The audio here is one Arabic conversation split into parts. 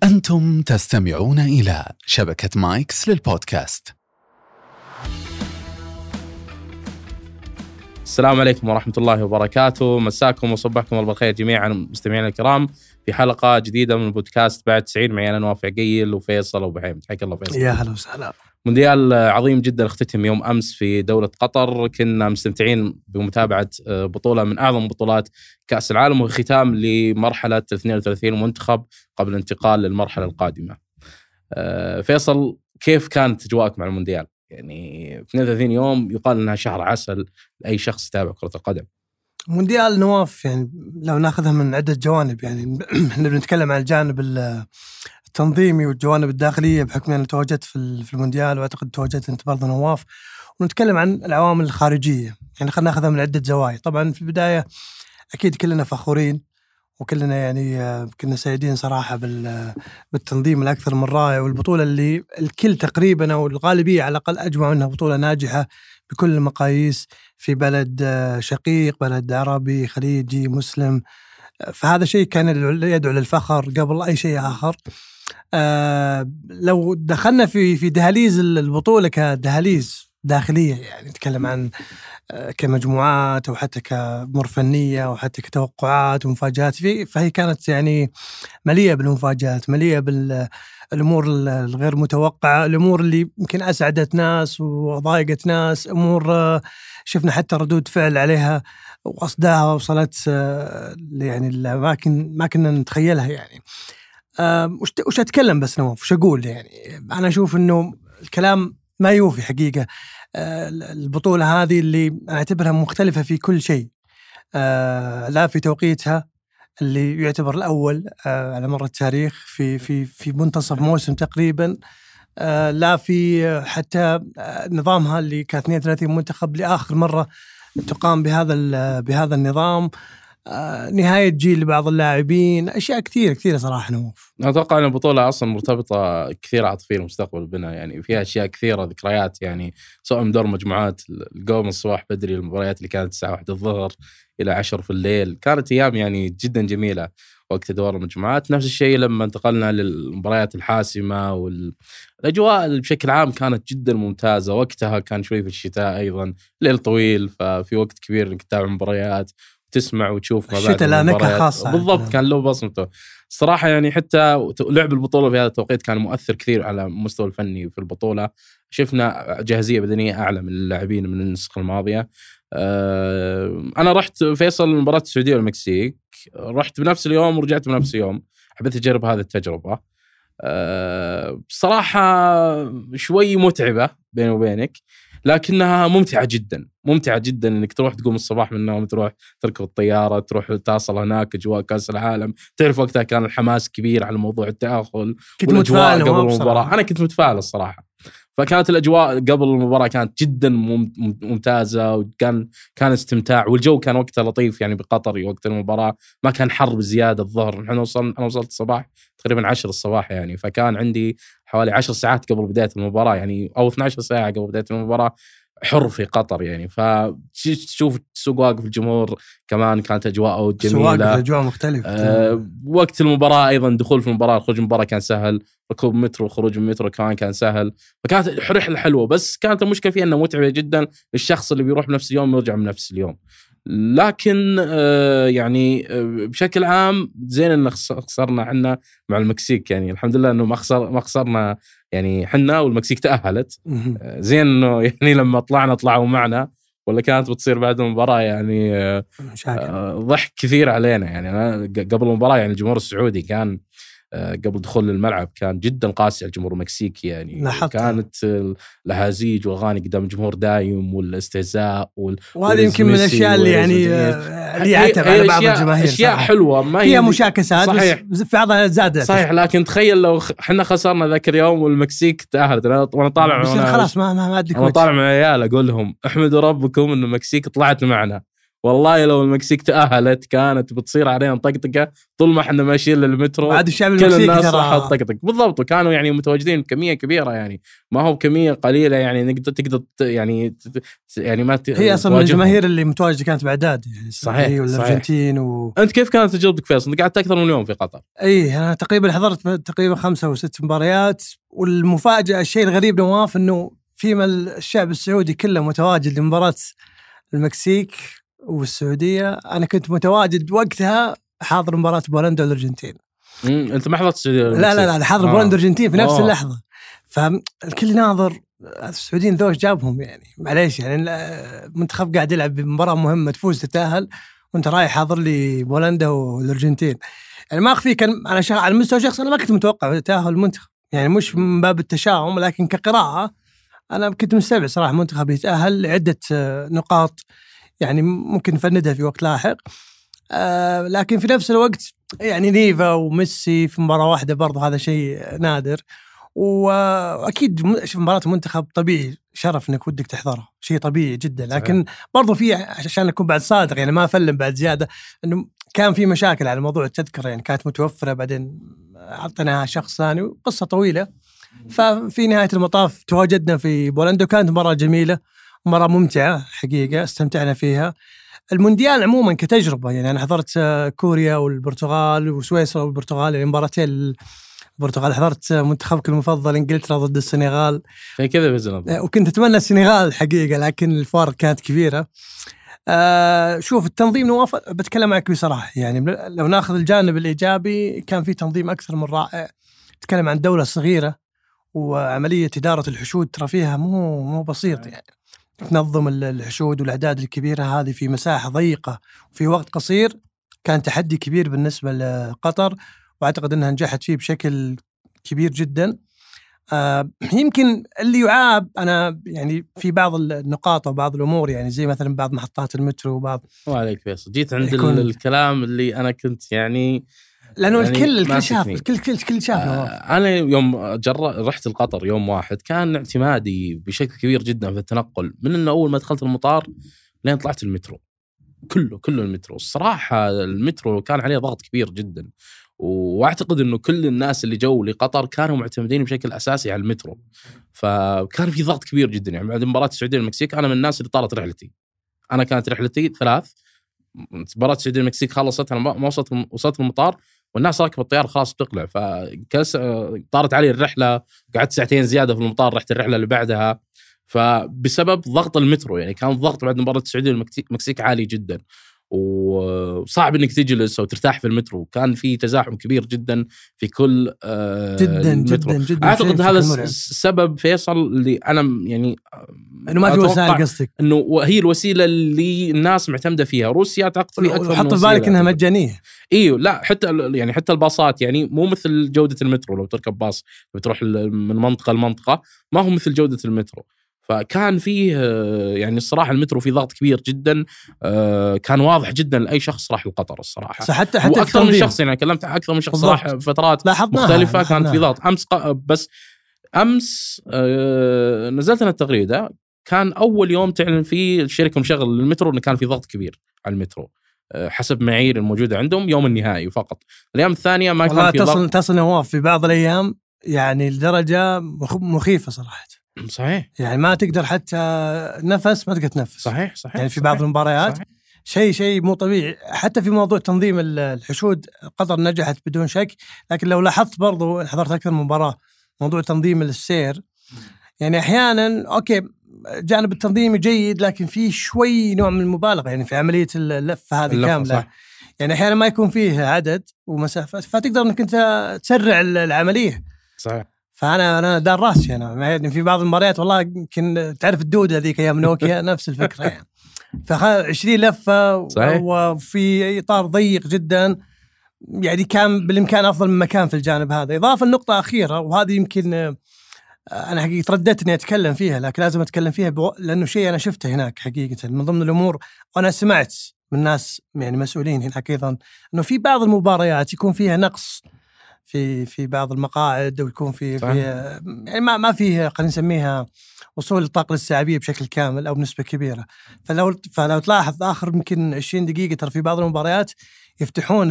أنتم تستمعون إلى شبكة مايكس للبودكاست. السلام عليكم ورحمة الله وبركاته، مساكم وصبحكم الله بالخير جميعا مستمعينا الكرام في حلقة جديدة من البودكاست بعد 90. معي أنا نواف عقيل وفيصل وبحيم. حياك الله فيصل. يا هلا وسهلا. مونديال عظيم جدا اختتم يوم أمس في دولة قطر، كنا مستمتعين بمتابعة بطولة من أعظم بطولات كأس العالم وختام لمرحلة 32 منتخب قبل الانتقال للمرحلة القادمة. فيصل، كيف كانت أجواءك مع المونديال؟ يعني 32 يوم يقال أنها شهر عسل لأي شخص يتابع كرة القدم. مونديال نواف يعني لو ناخذها من عدة جوانب، يعني احنا بنتكلم عن الجانب التنظيمي والجوانب الداخلية بحكم أن تواجدت في المونديال، وأعتقد تواجدت أنت برضه نواف، ونتكلم عن العوامل الخارجية. يعني خلينا ناخذها من عدة زوايا. طبعا في البداية أكيد كلنا فخورين وكلنا يعني كنا سعيدين صراحة بالتنظيم الأكثر من رائع، والبطولة اللي الكل تقريبا أو الغالبية على الأقل أجمعوا أنها بطولة ناجحة بكل المقاييس في بلد شقيق، بلد عربي خليجي مسلم. فهذا شيء كان يدعو للفخر قبل أي شيء آخر. لو دخلنا في دهاليز البطولة كدهاليز داخلية، يعني نتكلم عن كمجموعات أو حتى كأمور فنية أو حتى كتوقعات ومفاجآت، فهي كانت يعني مليئة بالمفاجآت، مليئة بالأمور الغير متوقعة، الأمور اللي يمكن أسعدت ناس وضايقت ناس، أمور شفنا حتى ردود فعل عليها وأصداها وصلت يعني الأماكن ما كنا نتخيلها. يعني وش أتكلم بس نواف، وش أقول؟ يعني أنا أشوف أنه الكلام ما يوفي حقيقة. البطولة هذه اللي أعتبرها مختلفة في كل شيء، لا في توقيتها اللي يعتبر الأول على مر التاريخ في منتصف موسم تقريبا، لا في حتى نظامها اللي كان 32 منتخب لآخر مرة تقام بهذا النظام، نهاية جيل لبعض اللاعبين، أشياء كثيرة صراحة نواف. أتوقع أن البطولة أصلا مرتبطة كثير عاطفيا المستقبل بنا، يعني فيها أشياء كثيرة ذكريات، يعني سواء من دور مجموعات القوم الصباح بدري، المباريات اللي كانت الساعة 1 الظهر إلى 10 في الليل، كانت أيام يعني جدا جميلة وقت دور المجموعات. نفس الشيء لما انتقلنا للمباريات الحاسمة، والأجواء بشكل عام كانت جدا ممتازة. وقتها كان شوي في الشتاء أيضا، ليل طويل، ففي وقت كبير إنك تتابع مباريات تسمع وتشوف ما بعد الشتاء لا نكهة خاصة بالضبط، كان له بصمته صراحة. يعني حتى لعب البطولة في هذا التوقيت كان مؤثر كثير على المستوى الفني في البطولة. شفنا جاهزية بدنية أعلى من اللاعبين من النسخة الماضية. أنا رحت فيصل مباراة السعودية والمكسيك، رحت بنفس اليوم ورجعت بنفس اليوم، حبيت أجرب هذه التجربة. بصراحة شوي متعبة بيني وبينك، لكنها ممتعة جدا انك تروح تقوم الصباح من النوم، تروح تركب الطيارة، تروح تصل هناك اجواء كأس العالم. تعرف وقتها كان الحماس كبير على موضوع التأهل والأجواء قبل المباراة. انا كنت متفائل الصراحة، فكانت الأجواء قبل المباراة كانت جدا ممتازة، وكان استمتاع، والجو كان وقتها لطيف يعني بقطر وقت المباراة، ما كان حر بزيادة. الظهر أنا وصلت الصباح تقريبا 10 الصباح، يعني فكان عندي حوالي 10 ساعات قبل بداية المباراة، يعني أو 12 ساعة قبل بداية المباراة حر في قطر. يعني فتشوف السوق واقف، الجمهور كمان كانت أجواءه جميلة، أجواء مختلفة. وقت المباراة أيضا دخول في المباراة، خروج المباراة كان سهل، ركوب مترو وخروج من مترو كان سهل، فكانت رحلة حلوة. بس كانت المشكلة فيها أنها متعبة جدا للشخص اللي بيروح بنفس اليوم ويرجع من نفس اليوم. لكن يعني بشكل عام زين أن خسرنا حنا مع المكسيك، يعني الحمد لله أنه ما خسرنا يعني حنا والمكسيك تأهلت. زين أنه يعني لما طلعوا معنا، ولا كانت بتصير بعد المباراة يعني ضحك كثير علينا. يعني أنا قبل المباراة يعني الجمهور السعودي كان قبل دخول الملعب كان جدا قاسي على الجمهور المكسيكي، يعني كانت الهازيج واغاني قدام الجمهور دايم والاستهزاء وهذا يمكن من الاشياء اللي يعني اللي يعتب على بعض الجماهير. اشياء حلوه ما هي فيها مشاكسات، صحيح، بس في بعضها زادت صحيح. لكن تخيل لو احنا خسرنا ذاك اليوم والمكسيك تأهلت، وانا طالع خلاص ما ادري، انا طالع مع عيال اقول لهم احمدوا ربكم ان المكسيك طلعت معنا والله لو المكسيك تأهلت كانت بتصير علينا طقطقة طول ما احنا ماشيين للمترو. بعد الشعب كل المكسيكي الناس ترى راح تطقطق بالضبط، وكانوا يعني متواجدين بكمية كبيرة، يعني ما هو بكمية قليلة يعني تقدر يعني ما هي اصلا من الجماهير اللي متواجده كانت باعداد يعني صحيح والارجنتين انت كيف كانت تجربتك فيصل؟ انت قعدت اكثر من يوم في قطر. اي انا تقريبا حضرت تقريبا 5 أو 6 مباريات، والمفاجاه الشيء الغريب نواف انه فيما الشعب السعودي كله متواجد لمباراه المكسيك والسعوديه، انا كنت متواجد وقتها حاضر مباراه بولندا والارجنتين. انت ما حضرت السعوديه؟ لا حاضر بولندا والارجنتين في نفس اللحظه، فالكل ناظر السعوديين ذوش جابهم يعني معليش يعني المنتخب قاعد يلعب بمباراه مهمه تفوز تتاهل وانت رايح حاضر لي بولندا والارجنتين. يعني ما اخفيك انا على المستوى الشخصي انا ما كنت متوقع تاهل المنتخب، يعني مش من باب التشاؤم لكن كقراءه انا كنت مستبعد صراحه المنتخب يتاهل لعده نقاط يعني ممكن نفندها في وقت لاحق. لكن في نفس الوقت يعني نيفا وميسي في مباراه واحده برضه هذا شيء نادر، واكيد مباراه المنتخب طبيعي شرف انك ودك تحضرها، شيء طبيعي جدا، لكن برضو في عشان اكون بعد صادق يعني ما افلم بعد زياده انه كان في مشاكل على موضوع التذكره، يعني كانت متوفره بعدين اعطيناها شخص ثاني وقصه طويله. ففي نهايه المطاف تواجدنا في بولندا وكانت مباراه جميله، مباراه ممتعه حقيقه استمتعنا فيها. المونديال عموما كتجربه يعني انا حضرت كوريا والبرتغال وسويسرا والبرتغال، يعني مباراتين البرتغال، حضرت منتخبك المفضل انجلترا ضد السنغال عشان كذا فزنا، وكنت اتمنى السنغال الحقيقه لكن الفارق كانت كبيره. شوف التنظيم نواف بتكلم معك بصراحه، يعني لو ناخذ الجانب الايجابي كان في تنظيم اكثر من رائع. تتكلم عن دوله صغيره وعمليه اداره الحشود ترى فيها مو بسيط، يعني تنظم الحشود والاعداد الكبيره هذه في مساحه ضيقه وفي وقت قصير كان تحدي كبير بالنسبه لقطر، واعتقد انها نجحت فيه بشكل كبير جدا. يمكن اللي يعاب انا يعني في بعض النقاط وبعض الامور، يعني زي مثلا بعض محطات المترو وبعض. وعليك فيصل جيت عند الكلام اللي انا كنت يعني لانه يعني الكل شاف الكل شاف انا يوم رحت القطر يوم واحد كان اعتمادي بشكل كبير جدا في التنقل، من انه اول ما دخلت المطار لين طلعت المترو كله المترو. الصراحه المترو كان عليه ضغط كبير جدا، واعتقد انه كل الناس اللي جو لقطر كانوا معتمدين بشكل اساسي على المترو، فكان في ضغط كبير جدا. يعني بعد مباراه السعوديه والمكسيك انا من الناس اللي طالت رحلتي، انا كانت رحلتي 3 مباراه السعوديه والمكسيك خلصت انا ما وصلت المطار والناس راكبه الطياره خلاص بتقلع، طارت علي الرحله، قعدت 2 ساعة زياده في المطار، رحت الرحله اللي بعدها فبسبب ضغط المترو. يعني كان ضغط بعد مباراه السعوديه والمكسيك عالي جدا، وصعب انك تجلس او ترتاح في المترو، كان في تزاحم كبير جدا في كل جدا المترو. جدا اعتقد هذا السبب فيصل اللي انا يعني انه ما في وسائل قصدك، انه هي الوسيله اللي الناس معتمده فيها. روسيا اعتقد في اكثر، حط في بالك انها مجانيه. ايوه لا حتى الباصات يعني مو مثل جوده المترو. لو تركب باص بتروح من منطقه لمنطقه ما هو مثل جوده المترو، فكان فيه يعني الصراحه المترو فيه ضغط كبير جدا. كان واضح جدا لاي شخص راح لقطر الصراحه، حتى اكثر من شخص يعني كلمت اكثر من شخص راح فترات مختلفه كانت في ضغط. امس نزلت انا التغريده، كان اول يوم تعلن فيه الشركه مشغل المترو انه كان في ضغط كبير على المترو حسب معايير الموجوده عندهم يوم النهائي فقط. الايام الثانيه ما كان في ضغط. تصل نواف في بعض الايام يعني لدرجه مخيفه صراحه. صحيح، يعني ما تقدر حتى نفس ما تقدر تنفس. صحيح يعني في بعض المباريات شيء مو طبيعي. حتى في موضوع تنظيم الحشود قطر نجحت بدون شك، لكن لو لاحظت برضو حضرت اكثر من مباراه موضوع تنظيم السير، يعني احيانا اوكي جانب التنظيم جيد لكن في شوي نوع من المبالغه يعني في عمليه اللفه هذه كامله صح. يعني احيانا ما يكون فيه عدد ومسافات فتقدر انك انت تسرع العمليه صحيح. فانا دار راسي انا يعني في بعض المباريات والله يمكن تعرف الدوده هذيك ايام نوكيا نفس الفكره يعني 20 لفه صحيح. وفي اطار ضيق جدا، يعني كان بالامكان افضل من مكان في الجانب هذا. اضافه لنقطه اخيره وهذه يمكن انا حقيقه ترددت اني اتكلم فيها لكن لازم اتكلم فيها لانه شيء انا شفته هناك حقيقه من ضمن الامور، وانا سمعت من ناس يعني مسؤولين هناك ايضا انه في بعض المباريات يكون فيها نقص في بعض المقاعد، ويكون في يعني ما فيه خلينا نسميها وصول الطاقة الاستيعابية بشكل كامل أو بنسبة كبيرة. فلو تلاحظ آخر يمكن 20 دقيقة ترى في بعض المباريات يفتحون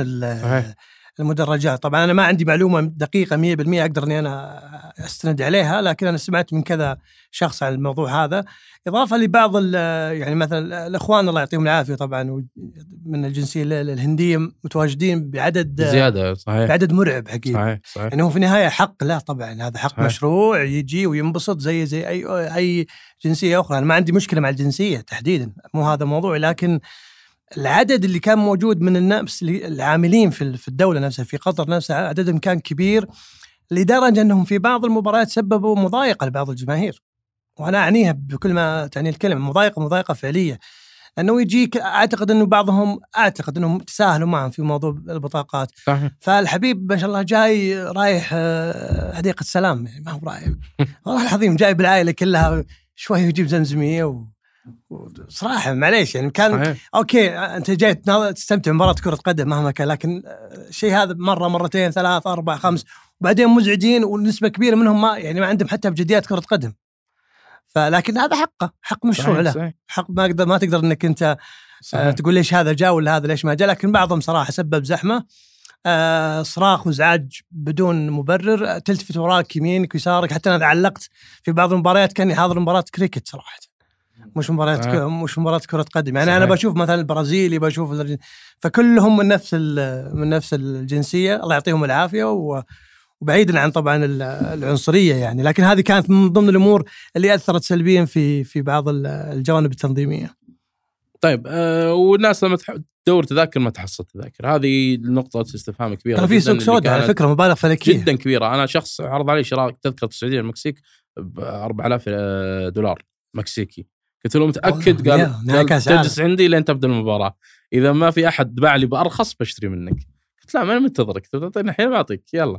المدرجات. طبعا أنا ما عندي معلومة دقيقة 100% أقدر أني أنا أستند عليها، لكن أنا سمعت من كذا شخص عن الموضوع هذا. إضافة لبعض يعني مثلا الأخوان الله يعطيهم العافية طبعا من الجنسية الهندية متواجدين بعدد زيادة، صحيح، بعدد مرعب حقيقي. صحيح. يعني هو في النهاية حق لا طبعا، هذا حق صحيح. مشروع يجي وينبسط زي أي جنسية أخرى. أنا ما عندي مشكلة مع الجنسية تحديدا، مو هذا موضوع، لكن العدد اللي كان موجود من الناس العاملين في الدولة نفسها في قطر نفسها عددهم كان كبير لدرجة أنهم في بعض المباريات سببوا مضايقة لبعض الجماهير، وأنا أعنيها بكل ما تعني الكلمة، مضايقة فعلية. أنه يجيك أعتقد أنه بعضهم أنهم تساهلوا معهم في موضوع البطاقات. صحيح. فالحبيب ما شاء الله جاي رايح حديقة السلام، يعني ما هو رايح والله العظيم جاي بالعائلة كلها، شوي يجيب زمزمية صراحة معليش يعني كان صحيح. أوكي أنت جاي تستمتع بمباراة كرة قدم مهما كان، لكن شيء هذا مرة مرتين 3 4 5 وبعدين مزعجين، ونسبة كبيرة منهم ما عندهم حتى بجديات كرة قدم. فلكن هذا حق مشروع له، حق ما تقدر انك انت تقول ليش هذا جاء ولا هذا ليش ما جاء. لكن بعضهم صراحة سبب زحمة، صراخ وازعاج بدون مبرر، تلتفت وراك يمينك ويسارك. حتى انا علقت في بعض المباريات كاني حاضر مباراة كريكت صراحة، مش مباراة كرة قدم. يعني أنا بشوف مثلا البرازيلي، بشوف فكلهم من نفس الجنسية، الله يعطيهم العافية، وبعيدا عن طبعا العنصرية يعني. لكن هذه كانت من ضمن الأمور اللي أثرت سلبيا في بعض الجوانب التنظيمية. طيب والناس لما تدور تذاكر ما تحصل تذاكر، هذه النقطة استفهام كبيرة. كان في سوق سوداء على فكرة، مبالغ فلكية جدا كبيرة. أنا شخص عرض علي شراء تذكرة السعودية المكسيك $4000 مكسيكي، قلت له متأكد؟ قال تجلس عندي لين تبدأ المباراة، إذا ما في أحد باع لي بأرخص بشتري منك. قلت لا، ما أنا منتظرك، تعطيني الحين بعطيك يلا.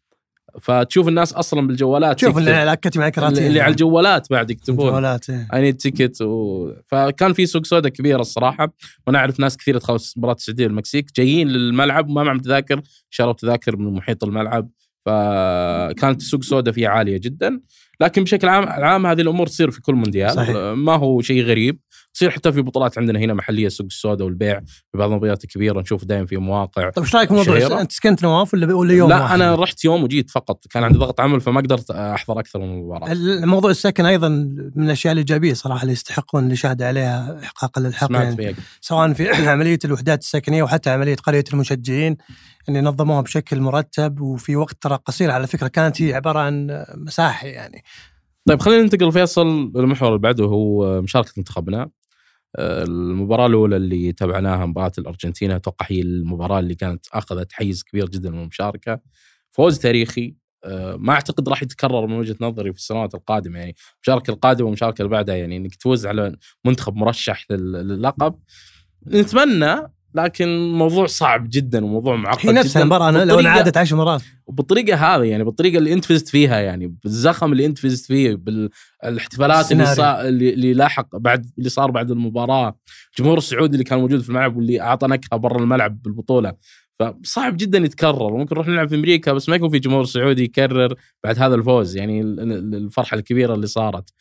فتشوف الناس أصلا بالجوالات، شوف اللي على الجوالات بعد يكتبون I need ticket فكان في سوق سوداء كبيرة الصراحة. وأنا أعرف ناس كثيرة تخلص مباراة السعودية والمكسيك جايين للملعب وما معهم تذاكر، شروا تذاكر من محيط الملعب، فكانت السوق سوداء فيها عالية جدا. لكن بشكل عام هذه الأمور تصير في كل مونديال، صحيح. ما هو شيء غريب، تصير حتى في بطولات عندنا هنا محلية، سوق السوداء والبيع في بعض المباريات الكبيرة نشوف دائما في مواقع. طيب ايش رايك موضوع انت سكنت نواف ولا يوم لا واحد؟ انا رحت يوم وجيت فقط، كان عندي ضغط عمل فما قدرت احضر اكثر من مباراة. الموضوع السكن ايضا من الاشياء الايجابيه صراحه اللي يستحقون الاشاده عليها احقاقا للحق يعني، سواء في عمليه الوحدات السكنيه وحتى عمليه قريه المشجعين اللي نظموها بشكل مرتب وفي وقت ترى قصير على فكره. كانت هي عباره عن مساحه يعني. طيب خلينا ننتقل فيصل للمحور اللي بعده، هو مشاركة منتخبنا. المباراة الأولى اللي تابعناها مباراة الأرجنتين، أتوقع هي المباراة اللي كانت أخذت حيز كبير جدا من المشاركة. فوز تاريخي ما أعتقد راح يتكرر من وجهة نظري في السنوات القادمة، يعني المشاركة القادمة والمشاركة اللي بعدها، يعني إنك تفوز على منتخب مرشح للقب نتمنى، لكن موضوع صعب جدا وموضوع معقد جدا. هي نفس المباراة لو عادت 10 مرات وبالطريقة هذه، يعني بالطريقة اللي أنت فزت فيها، يعني بالزخم اللي أنت فزت فيه، بالاحتفالات اللي لاحق بعد اللي صار بعد المباراة، الجمهور السعودي اللي كان موجود في الملعب واللي أعطى نكهة برا الملعب بالبطولة، فصعب جدا يتكرر. ممكن نروح نلعب في أمريكا بس ما يكون في جمهور سعودي يكرر بعد هذا الفوز، يعني الفرحة الكبيرة اللي صارت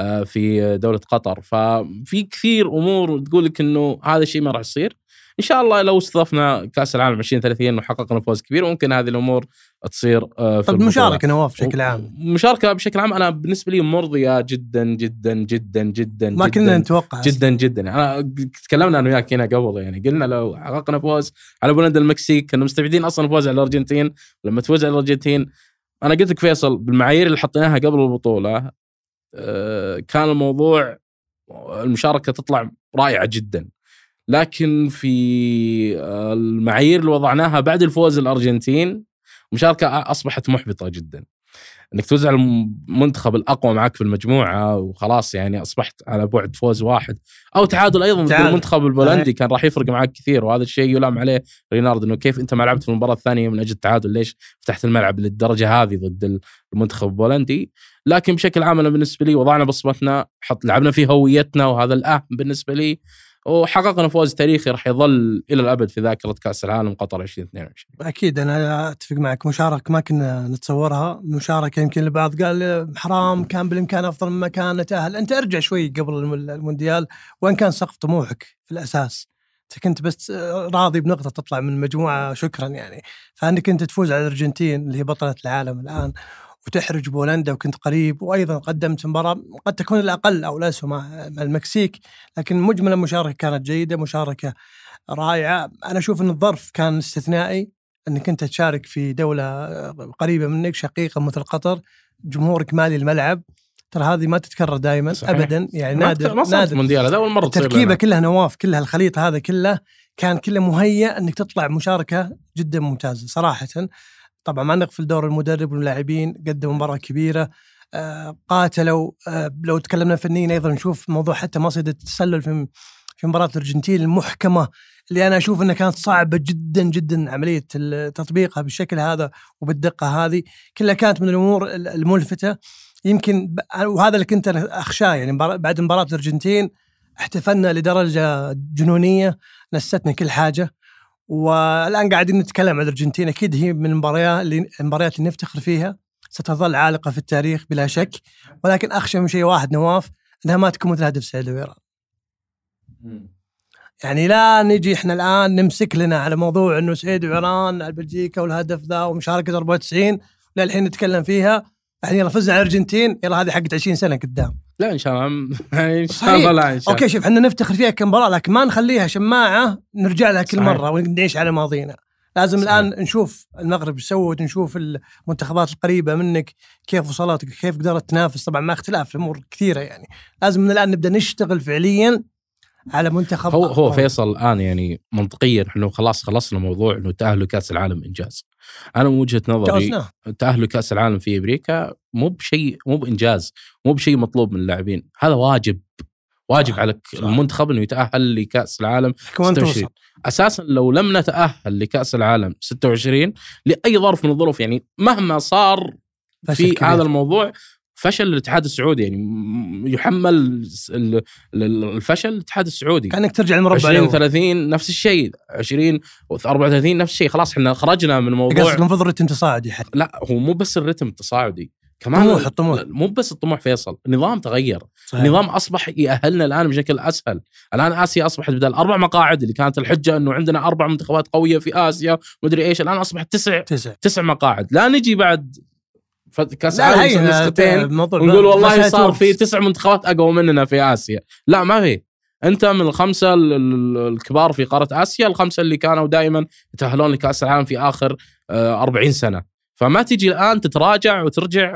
في دولة قطر. ففي كثير أمور تقول لك إنه هذا الشيء ما راح يصير. إن شاء الله لو استضفنا كأس العالم 2030 وحققنا فوز كبير ممكن هذه الأمور تصير في المشاركة نواف بشكل عام. مشاركة بشكل عام أنا بالنسبة لي مرضية جدا جدا جدا جدا، ما كنا نتوقع جدا جدا. أنا تكلمنا أنا وياك هنا قبل، يعني قلنا لو حققنا فوز على بولندا المكسيك كنا مستفيدين أصلا فوز على الأرجنتين. لما تفوز على الأرجنتين أنا قلت لك فيصل بالمعايير اللي حطيناها قبل البطولة كان الموضوع المشاركة تطلع رائعة جدا، لكن في المعايير اللي وضعناها بعد الفوز الأرجنتين مشاركة أصبحت محبطة جدا. أنك تفوز على المنتخب الأقوى معك في المجموعة وخلاص، يعني أصبحت على بعد فوز واحد أو تعادل أيضا ضد المنتخب البولندي كان راح يفرق معك كثير. وهذا الشيء يلام عليه رينارد، أنه كيف أنت ما لعبت في المباراة الثانية من أجل التعادل، ليش فتحت الملعب للدرجة هذه ضد المنتخب البولندي. لكن بشكل عام أنا بالنسبة لي وضعنا بصمتنا، لعبنا في هويتنا، وهذا الأهم بالنسبة لي. وحققنا فوز تاريخي راح يظل الى الابد في ذاكره كاس العالم قطر 2022. اكيد انا اتفق معك، مشاركه ما كنا نتصورها، مشاركه يمكن البعض قال حرام، كان بالامكان افضل مما كان نتاهل. انت ارجع شوي قبل المونديال، وين كان سقف طموحك في الاساس؟ انت كنت بس راضي بنقطه تطلع من المجموعه شكرا يعني، فانك انت تفوز على الارجنتين اللي هي بطله العالم الان، وتحرج بولندا وكنت قريب، وايضا قدمت مباراه قد تكون الاقل او الاسوء مع المكسيك، لكن مجمل المشاركه كانت جيده، مشاركه رائعه. انا اشوف ان الظرف كان استثنائي انك انت تشارك في دوله قريبه منك شقيقه مثل قطر، جمهورك مالي الملعب، ترى هذه ما تتكرر دائما ابدا يعني، نادر مونديال هذا اول مره تصير. تركيبه كلها نواف، كلها الخليط هذا كله كان كله مهيأ انك تطلع مشاركه جدا ممتازه صراحه. طبعا ما نغفل دور المدرب واللاعبين، قدموا مباراة كبيرة، قاتلوا. لو تكلمنا فنيا أيضا نشوف موضوع حتى مصيدة التسلل في مباراة الأرجنتين المحكمة، اللي أنا أشوف أنها كانت صعبة جدا جدا عملية تطبيقها بالشكل هذا وبالدقة هذه، كلها كانت من الأمور الملفتة يمكن. وهذا اللي كنت أخشاه يعني، بعد مباراة الأرجنتين احتفلنا لدرجة جنونية، نستنا كل حاجة. والآن قاعدين نتكلم عن الأرجنتين، أكيد هي من المباريات اللي نفتخر فيها، ستظل عالقة في التاريخ بلا شك، ولكن أخشى من شيء واحد نواف، أنها ما تكون مثل هدف سعيد ويران. يعني لا نجي إحنا الآن نمسك لنا على موضوع أنه سعيد ويران على بلجيكا والهدف ذا ومشاركة 94 للحين نتكلم فيها، الحين يلا فزنا على الأرجنتين، يلا هذه حقت 20 سنة قدام. لا إن شاء الله إن شاء الله لا إن شاء الله. أوكي شوف، إحنا نفتخر فيها كمباراة، لكن ما نخليها شماعة نرجع لها كل مرة ونعيش على ماضينا. لازم صحيح. الآن نشوف المغرب سوت، نشوف المنتخبات القريبة منك كيف وصلت، كيف قدرت تنافس، طبعا ما اختلاف الأمور كثيرة يعني. لازم من الآن نبدأ نشتغل فعليا على منتخب. هو فيصل الآن يعني منطقيا إحنا خلاص خلصنا موضوع إنه تأهل كأس العالم إنجاز. أنا من وجهة نظري تأهل كأس العالم في أمريكا مو بشيء، مو بإنجاز، مو بشيء مطلوب من اللاعبين، هذا واجب على المنتخب إنه يتأهل لكأس العالم 26. أساسا لو لم نتأهل لكأس العالم 26 لأي ظرف من الظروف، يعني مهما صار في هذا الموضوع، فشل الاتحاد السعودي، يعني يحمل الفشل الاتحاد السعودي. كأنك ترجع المربع 2030 نفس الشيء، 2034 نفس الشيء، خلاص احنا خرجنا من الموضوع. قصدك نفضل الرتم تصاعدي حتى؟ لا هو مو بس الرتم التصاعدي، كمان الطموح مو بس الطموح فيصل، النظام تغير. صحيح. النظام أصبح يأهلنا الآن بشكل أسهل. الآن آسيا أصبحت بدل 4 مقاعد اللي كانت الحجة أنه عندنا 4 منتخبات قوية في آسيا مدري إيش، الآن أصبحت 9 مقاعد. لا نجي بعد كاس عالم نسختين ونقول والله صار في 9 منتخبات أقوى مننا في آسيا. لا ما في، أنت من ال5 الكبار في قارة آسيا، ال5 اللي كانوا دائما يتأهلون لكأس العالم في آخر 40 سنة. فما تيجي الآن تتراجع وترجع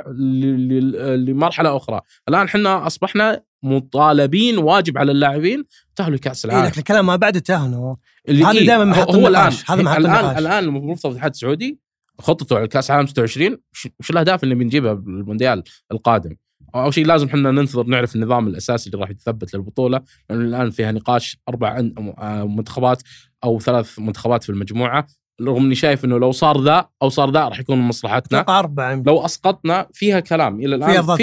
لمرحلة أخرى. الآن حنا أصبحنا مطالبين، واجب على اللاعبين تأهلوا كأس العالم. لك الكلام ما بعد التأهل هذا دائما محط النقاش. الآن المفترض الاتحاد السعودي خطته على كأس العالم 26 وش الأهداف اللي بنجيبها بالمونديال القادم. أول شيء لازم حنا ننتظر نعرف النظام الأساسي اللي راح يتثبت للبطولة، لأن الآن فيها نقاش 4 منتخبات أو 3 منتخبات في المجموعة. رغم اني شايف انه لو صار ذا او صار ذا راح يكون من مصلحتنا. 4 لو اسقطنا فيها كلام الى الان،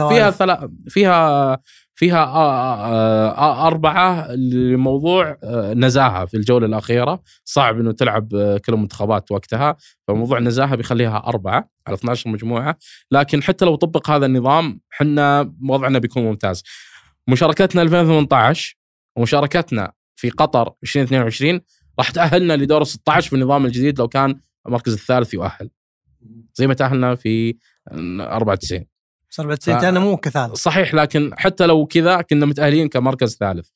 فيها 4 لموضوع نزاهه في الجوله الاخيره. صعب انه تلعب كل المنتخبات وقتها، فموضوع النزاهه بيخليها 4 على 12 مجموعه. لكن حتى لو طبق هذا النظام حنا وضعنا بيكون ممتاز. مشاركتنا 2018 ومشاركتنا في قطر 2022 راح تأهلنا لدور 16 في النظام الجديد لو كان المركز الثالث يؤهل، زي ما تأهلنا في 94. 94 أنا مو كثالث صحيح، لكن حتى لو كذا كنا متأهلين كمركز ثالث.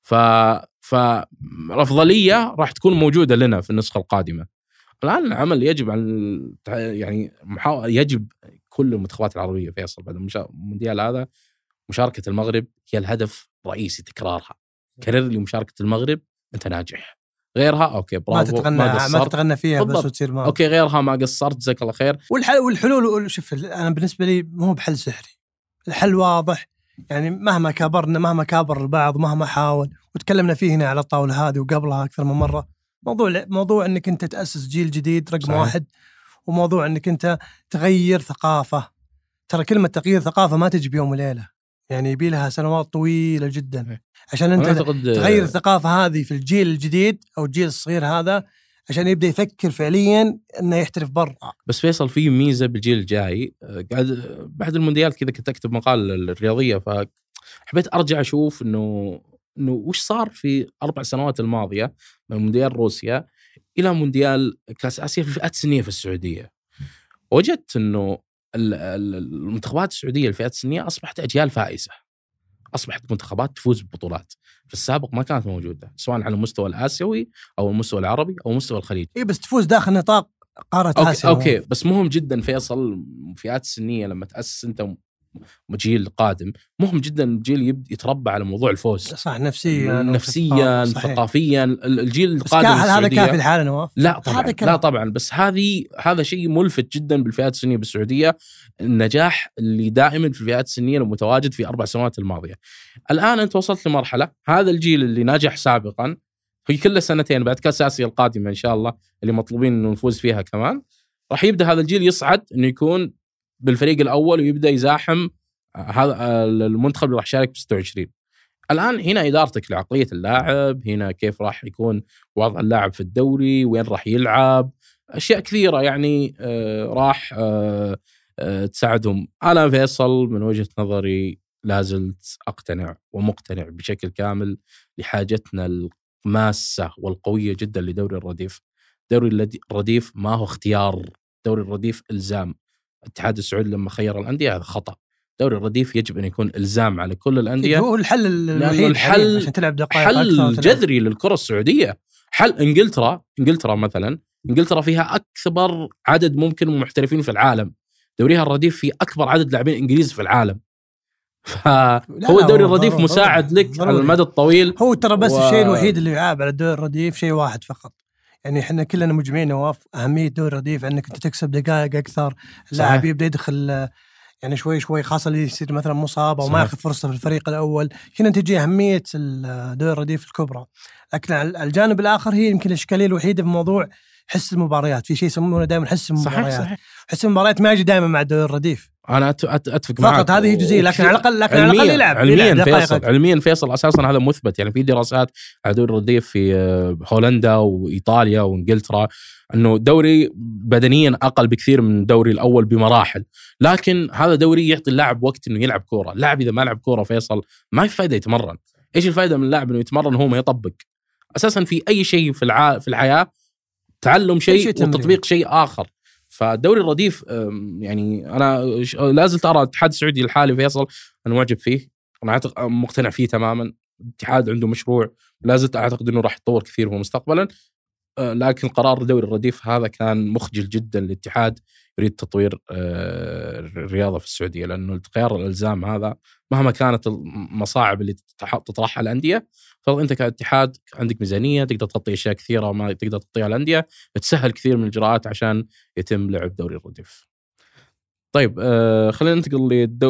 فالأفضلية راح تكون موجودة لنا في النسخة القادمة. الآن العمل يجب يعني يجب كل المنتخبات العربية فيصل بعد المونديال هذا مشاركة المغرب هي الهدف الرئيسي، تكرارها. كرر لي مشاركة المغرب أنت ناجح، غيرها اوكي برافو ما تتغنى فيها بالضبط. بس وتصير ما اوكي غيرها ما قصرت جزاك الله خير. والحلول شوف انا بالنسبه لي مو بحل سحري، الحل واضح يعني. مهما كابرنا، مهما كابر البعض، مهما حاول، وتكلمنا فيه هنا على الطاوله هذه وقبلها اكثر من مره، موضوع انك انت تاسس جيل جديد رقم صحيح. 1، وموضوع انك انت تغير ثقافه. ترى كلمه تغيير ثقافه ما تجي بيوم وليله، يعني يبي لها سنوات طويلة جدا عشان أنت أعتقد تغير الثقافة هذه في الجيل الجديد أو الجيل الصغير هذا عشان يبدأ يفكر فعليا إنه يحترف برا. بس فيصل في ميزة بالجيل الجاي. قاعد بعد المونديال كذا كنت أكتب مقال الرياضية، فحبيت أرجع أشوف إنه وش صار في 4 سنوات الماضية من مونديال روسيا إلى مونديال كأس آسيا في فئات سنية في السعودية. وجدت إنه المنتخبات السعودية الفئات السنية أصبحت أجيال فائزة، أصبحت منتخبات تفوز ببطولات في السابق ما كانت موجودة، سواء على المستوى الآسيوي أو المستوى العربي أو المستوى الخليجي. إيه بس تفوز داخل نطاق قارة آسيا. أوكي بس مهم جدا فيصل الفئات السنية لما تأسس أنت جيل قادم، مهم جدا الجيل يتربى على موضوع الفوز. صح، نفسيا ثقافيا. الجيل القادم هذا كافي الحالة نواف؟ لا طبعا لا طبعا، بس هذا شيء ملفت جدا بالفئات السنية بالسعودية، النجاح اللي دائما في الفئات السنية المتواجد في 4 سنوات الماضية. الآن أنت وصلت لمرحلة هذا الجيل اللي نجح سابقا في كل سنتين بعد كأس آسيا القادمة إن شاء الله اللي مطلوبين إنه نفوز فيها كمان، راح يبدأ هذا الجيل يصعد إنه يكون بالفريق الأول ويبدأ يزاحم هذا المنتخب اللي راح يشارك ب 26. الآن هنا إدارتك لعقلية اللاعب، هنا كيف راح يكون وضع اللاعب في الدوري، وين راح يلعب، أشياء كثيرة يعني راح تساعدهم. أنا فيصل من وجهة نظري لازلت أقتنع ومقتنع بشكل كامل لحاجتنا الماسة والقوية جدا لدوري الرديف. دوري الرديف ما هو اختيار، دوري الرديف إلزام. الاتحاد السعودي لما خير الأندية هذا خطأ. دوري الرديف يجب أن يكون إلزام على كل الأندية، هو الحل الوحيد عشان تلعب دقائق حل جذري للكرة السعودية. حل إنجلترا مثلا، إنجلترا فيها أكبر عدد ممكن من محترفين في العالم، دوريها الرديف فيه أكبر عدد لاعبين إنجليز في العالم، فهو الدوري الرديف مساعد لك على المدى الطويل. هو ترى بس الشيء الوحيد اللي يعاب على الدوري الرديف شيء واحد فقط، يعني احنا كلنا مجمعين نواف أهمية دوري الرديف انك انت تكسب دقائق اكثر، اللاعب يبدا يدخل يعني شوي خاصة اللي يصير مثلا مصاب او ما ياخذ فرصة في الفريق الاول، هنا تجي أهمية الدوري الرديف الكبرى. لكن الجانب الاخر هي يمكن الاشكالية الوحيدة في موضوع حس المباريات، في شيء يسمونه دائما حس المباريات. صحيح. حس المباريات ما يجي دائما مع الدوري الرديف. انا اتفق معك فقط هذه جزئيه، لكن على الاقل يلعب علميا فيصل اساسا هذا مثبت. يعني في دراسات على دوري الرديف في هولندا وايطاليا وانجلترا انه دوري بدنيا اقل بكثير من الدوري الاول بمراحل، لكن هذا دوري يعطي اللاعب وقت انه يلعب كوره. اللاعب اذا ما لعب كوره فيصل ما في فائده يتمرن. ايش الفائده من اللاعب انه يتمرن هو ما يطبق؟ اساسا في اي شيء في الحياه تعلم شيء وتطبيق شيء اخر. فالدوري الرديف يعني أنا لازلت أرى الاتحاد السعودي الحالي فيصل أنا معجب فيه، أنا مقتنع فيه تماما. الاتحاد عنده مشروع لازلت أعتقد أنه راح يتطور كثير في مستقبلا، لكن قرار دوري الرديف هذا كان مخجل جدا للاتحاد يريد تطوير الرياضة في السعودية، لأنه التغيير الألزام هذا مهما كانت المصاعب اللي تطرحها الأندية، فأنت كاتحاد عندك ميزانية تقدر تغطي أشياء كثيرة ما تقدر تغطيها الأندية، تسهل كثير من الإجراءات عشان يتم لعب دوري الرديف. طيب خلينا ننتقل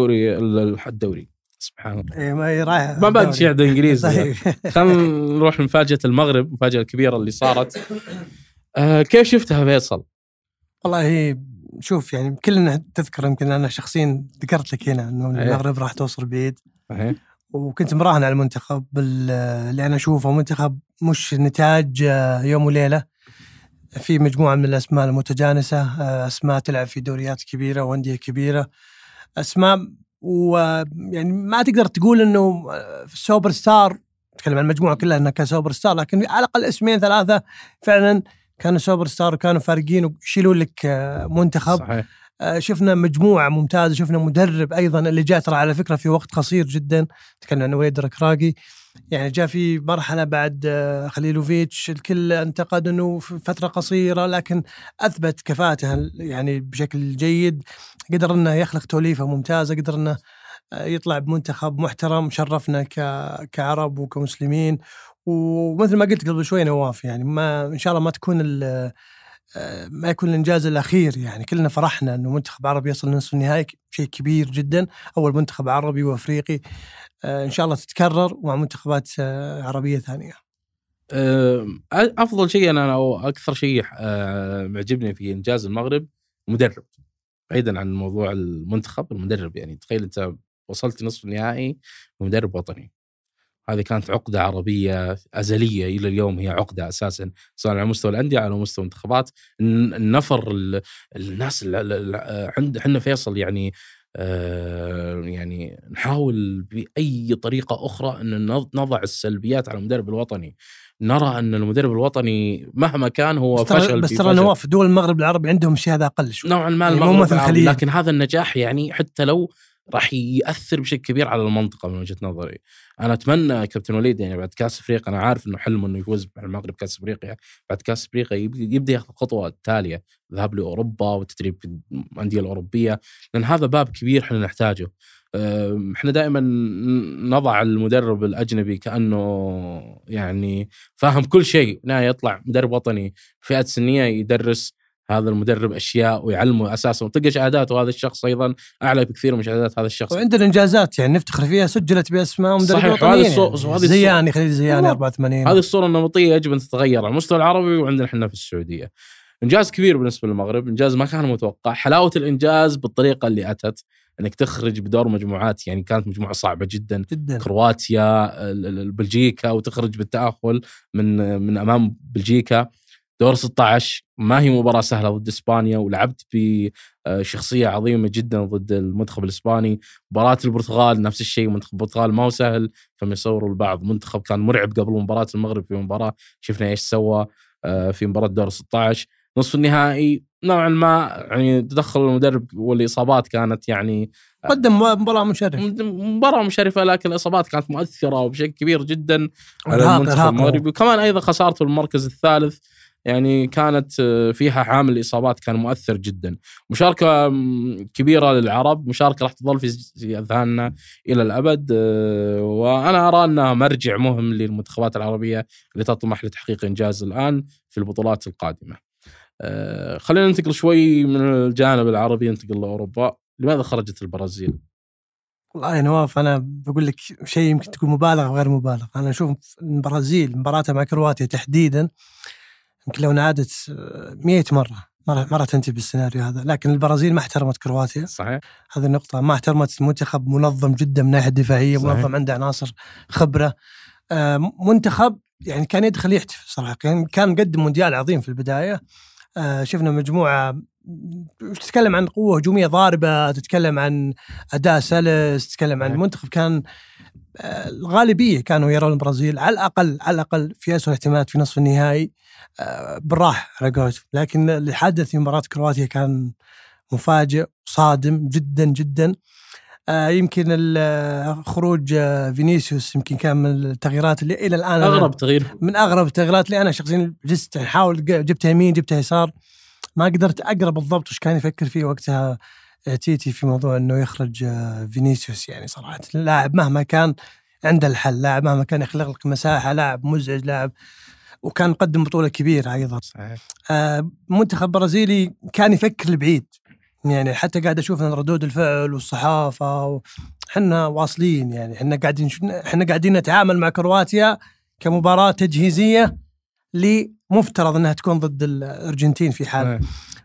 للدوري. سبحان الله ما بعد شيء عند الإنجليزي. خلينا نروح لمفاجأة المغرب، المفاجأة الكبيرة اللي صارت. كيف شفتها فيصل؟ والله شوف يعني كلنا تذكر، يمكن أنا شخصيا ذكرت لك هنا إنه المغرب راح توصل بعيد، وكنت مراهن على المنتخب اللي أنا أشوفه منتخب مش نتاج يوم وليلة، في مجموعة من الأسماء المتجانسة، أسماء تلعب في دوريات كبيرة وأندية كبيرة، أسماء ويعني ما تقدر تقول إنه سوبر ستار، تكلم عن المجموعة كلها إنها كسوبر ستار، لكن على الأقل اسمين ثلاثة فعلا كانوا سوبر ستار وكانوا فارقين ويشيلوا لك منتخب. صحيح. شفنا مجموعة ممتازة، شفنا مدرب أيضا اللي جاء ترى على فكرة في وقت قصير جدا، تكلم عن وليد ركراكي، يعني جاء في مرحلة بعد خليلوفيتش الكل انتقد أنه في فترة قصيرة، لكن أثبت كفاءته يعني بشكل جيد، قدر أنه يخلق توليفة ممتازة، قدر أنه يطلع بمنتخب محترم شرفنا كعرب وكمسلمين. ومثل ما قلت قبل شوي نواف، يعني ما إن شاء الله ما يكون الإنجاز الأخير، يعني كلنا فرحنا أنه منتخب عربي يصل لنصف النهائي، شيء كبير جدا، أول منتخب عربي وأفريقي، إن شاء الله تتكرر مع منتخبات عربية ثانية. أفضل شيء أنا أو أكثر شيء معجبني في إنجاز المغرب مدرب، بعيدا عن موضوع المنتخب، المدرب يعني تخيل أنت وصلت نصف النهائي ومدرب وطني. هذه كانت عقدة عربية أزلية إلى اليوم، هي عقدة أساساً سواء على مستوى الأندية على مستوى المنتخبات. النفر الناس عند حنا فيصل يعني يعني نحاول بأي طريقة أخرى أن نضع السلبيات على المدرب الوطني. نرى أن المدرب الوطني مهما كان هو فشل. بس ترى نواف دول المغرب العربي عندهم شيء هذا أقل شوي نوعا ما، مو مثل الخليج، لكن هذا النجاح يعني حتى لو راح يأثر بشكل كبير على المنطقة من وجهة نظري. أنا أتمنى كابتن وليد يعني بعد كأس أفريقيا، أنا عارف إنه حلمه إنه يفوز مع المغرب كأس أفريقيا، بعد كأس أفريقيا يبدأ ياخذ الخطوة التالية، الذهاب لأوروبا والتدريب في الأندية الأوروبية، لأن هذا باب كبير إحنا نحتاجه. إحنا دائما نضع المدرب الأجنبي كأنه يعني فاهم كل شيء، يطلع مدرب وطني فئة سنية يدرس هذا المدرب أشياء ويعلمه أساسا، وتلقى شهادات وهذا الشخص أيضا أعلى بكثير من شهادات هذا الشخص. وعندنا إنجازات يعني نفتخر فيها سجلت بأسماء مدرب وطنيين، زياني خليل زياني 84. هذه الصورة النمطية يجب أن تتغير على المستوى العربي وعندنا إحنا في السعودية. إنجاز كبير بالنسبة للمغرب، إنجاز ما كان متوقع. حلاوة الإنجاز بالطريقة اللي أتت أنك تخرج بدور مجموعات، يعني كانت مجموعة صعبة جدا جدا. كرواتيا، بلجيكا، وتخرج بالتأهل من أمام بلجيكا دور 16. ما هي مباراة سهلة ضد إسبانيا، ولعبت بشخصية عظيمة جدا ضد المنتخب الإسباني. مباراة البرتغال نفس الشيء، منتخب البرتغال ما هو سهل كما يصوروا البعض، منتخب كان مرعب قبل مباراة المغرب في مباراة شفنا إيش سوى في مباراة دور 16. نصف النهائي نوعا ما يعني تدخل المدرب والإصابات كانت يعني قدم مباراة مشرفة، لكن الإصابات كانت مؤثرة بشكل كبير جدا على المنتخب المغربي. وكمان أيضا خسارته المركز الثالث يعني كانت فيها عامل الإصابات كان مؤثر جدا. مشاركة كبيرة للعرب، مشاركة راح تظل في أذهاننا إلى الأبد، وأنا أرى أنها مرجع مهم للمنتخبات العربية اللي تطمح لتحقيق إنجاز الآن في البطولات القادمة. خلينا ننتقل شوي من الجانب العربي، ننتقل لأوروبا. لماذا خرجت البرازيل؟ والله يا نواف أنا بقول لك شيء يمكن تكون مبالغ وغير مبالغ. أنا أشوف البرازيل مباراتها مع كرواتيا تحديدا يمكن لو نعادت 100 مرة تنتهي بالسيناريو هذا، لكن البرازيل ما احترمت كرواتيا. صحيح. هذه النقطة، ما احترمت منتخب منظم جدا من ناحية دفاعية، منظم عنده عناصر خبرة، منتخب يعني كان يدخل يحتفل صراحة، كان مقدم مونديال عظيم في البداية. شفنا مجموعة تتكلم عن قوة هجومية ضاربة، تتكلم عن أداء سلس، تتكلم عن المنتخب كان الغالبية كانوا يرون البرازيل على الأقل في أسوأ الاحتمالات في نصف النهائي بالراحة على قولتهم. لكن اللي حدث في مباراة كرواتيا كان مفاجئ صادم جدا جدا. يمكن خروج فينيسيوس يمكن كان من التغييرات اللي إلى الآن من أغرب التغييرات اللي أنا شخصيا جلست حاول جبتها يمين جبتها يسار، ما قدرت أقرأ بالضبط وش كان يفكر فيه وقتها تيتي في موضوع أنه يخرج فينيسيوس. يعني صراحة لاعب مهما كان عنده الحل، لاعب مهما كان يخلق لك مساحة، لاعب مزعج، لاعب وكان مقدم بطولة كبيرة أيضا. منتخب برازيلي كان يفكر لبعيد، يعني حتى قاعد أشوف ردود الفعل والصحافة وحنا واصلين، يعني حنا قاعدين نتعامل مع كرواتيا كمباراة تجهيزية لمفترض أنها تكون ضد الأرجنتين في حال.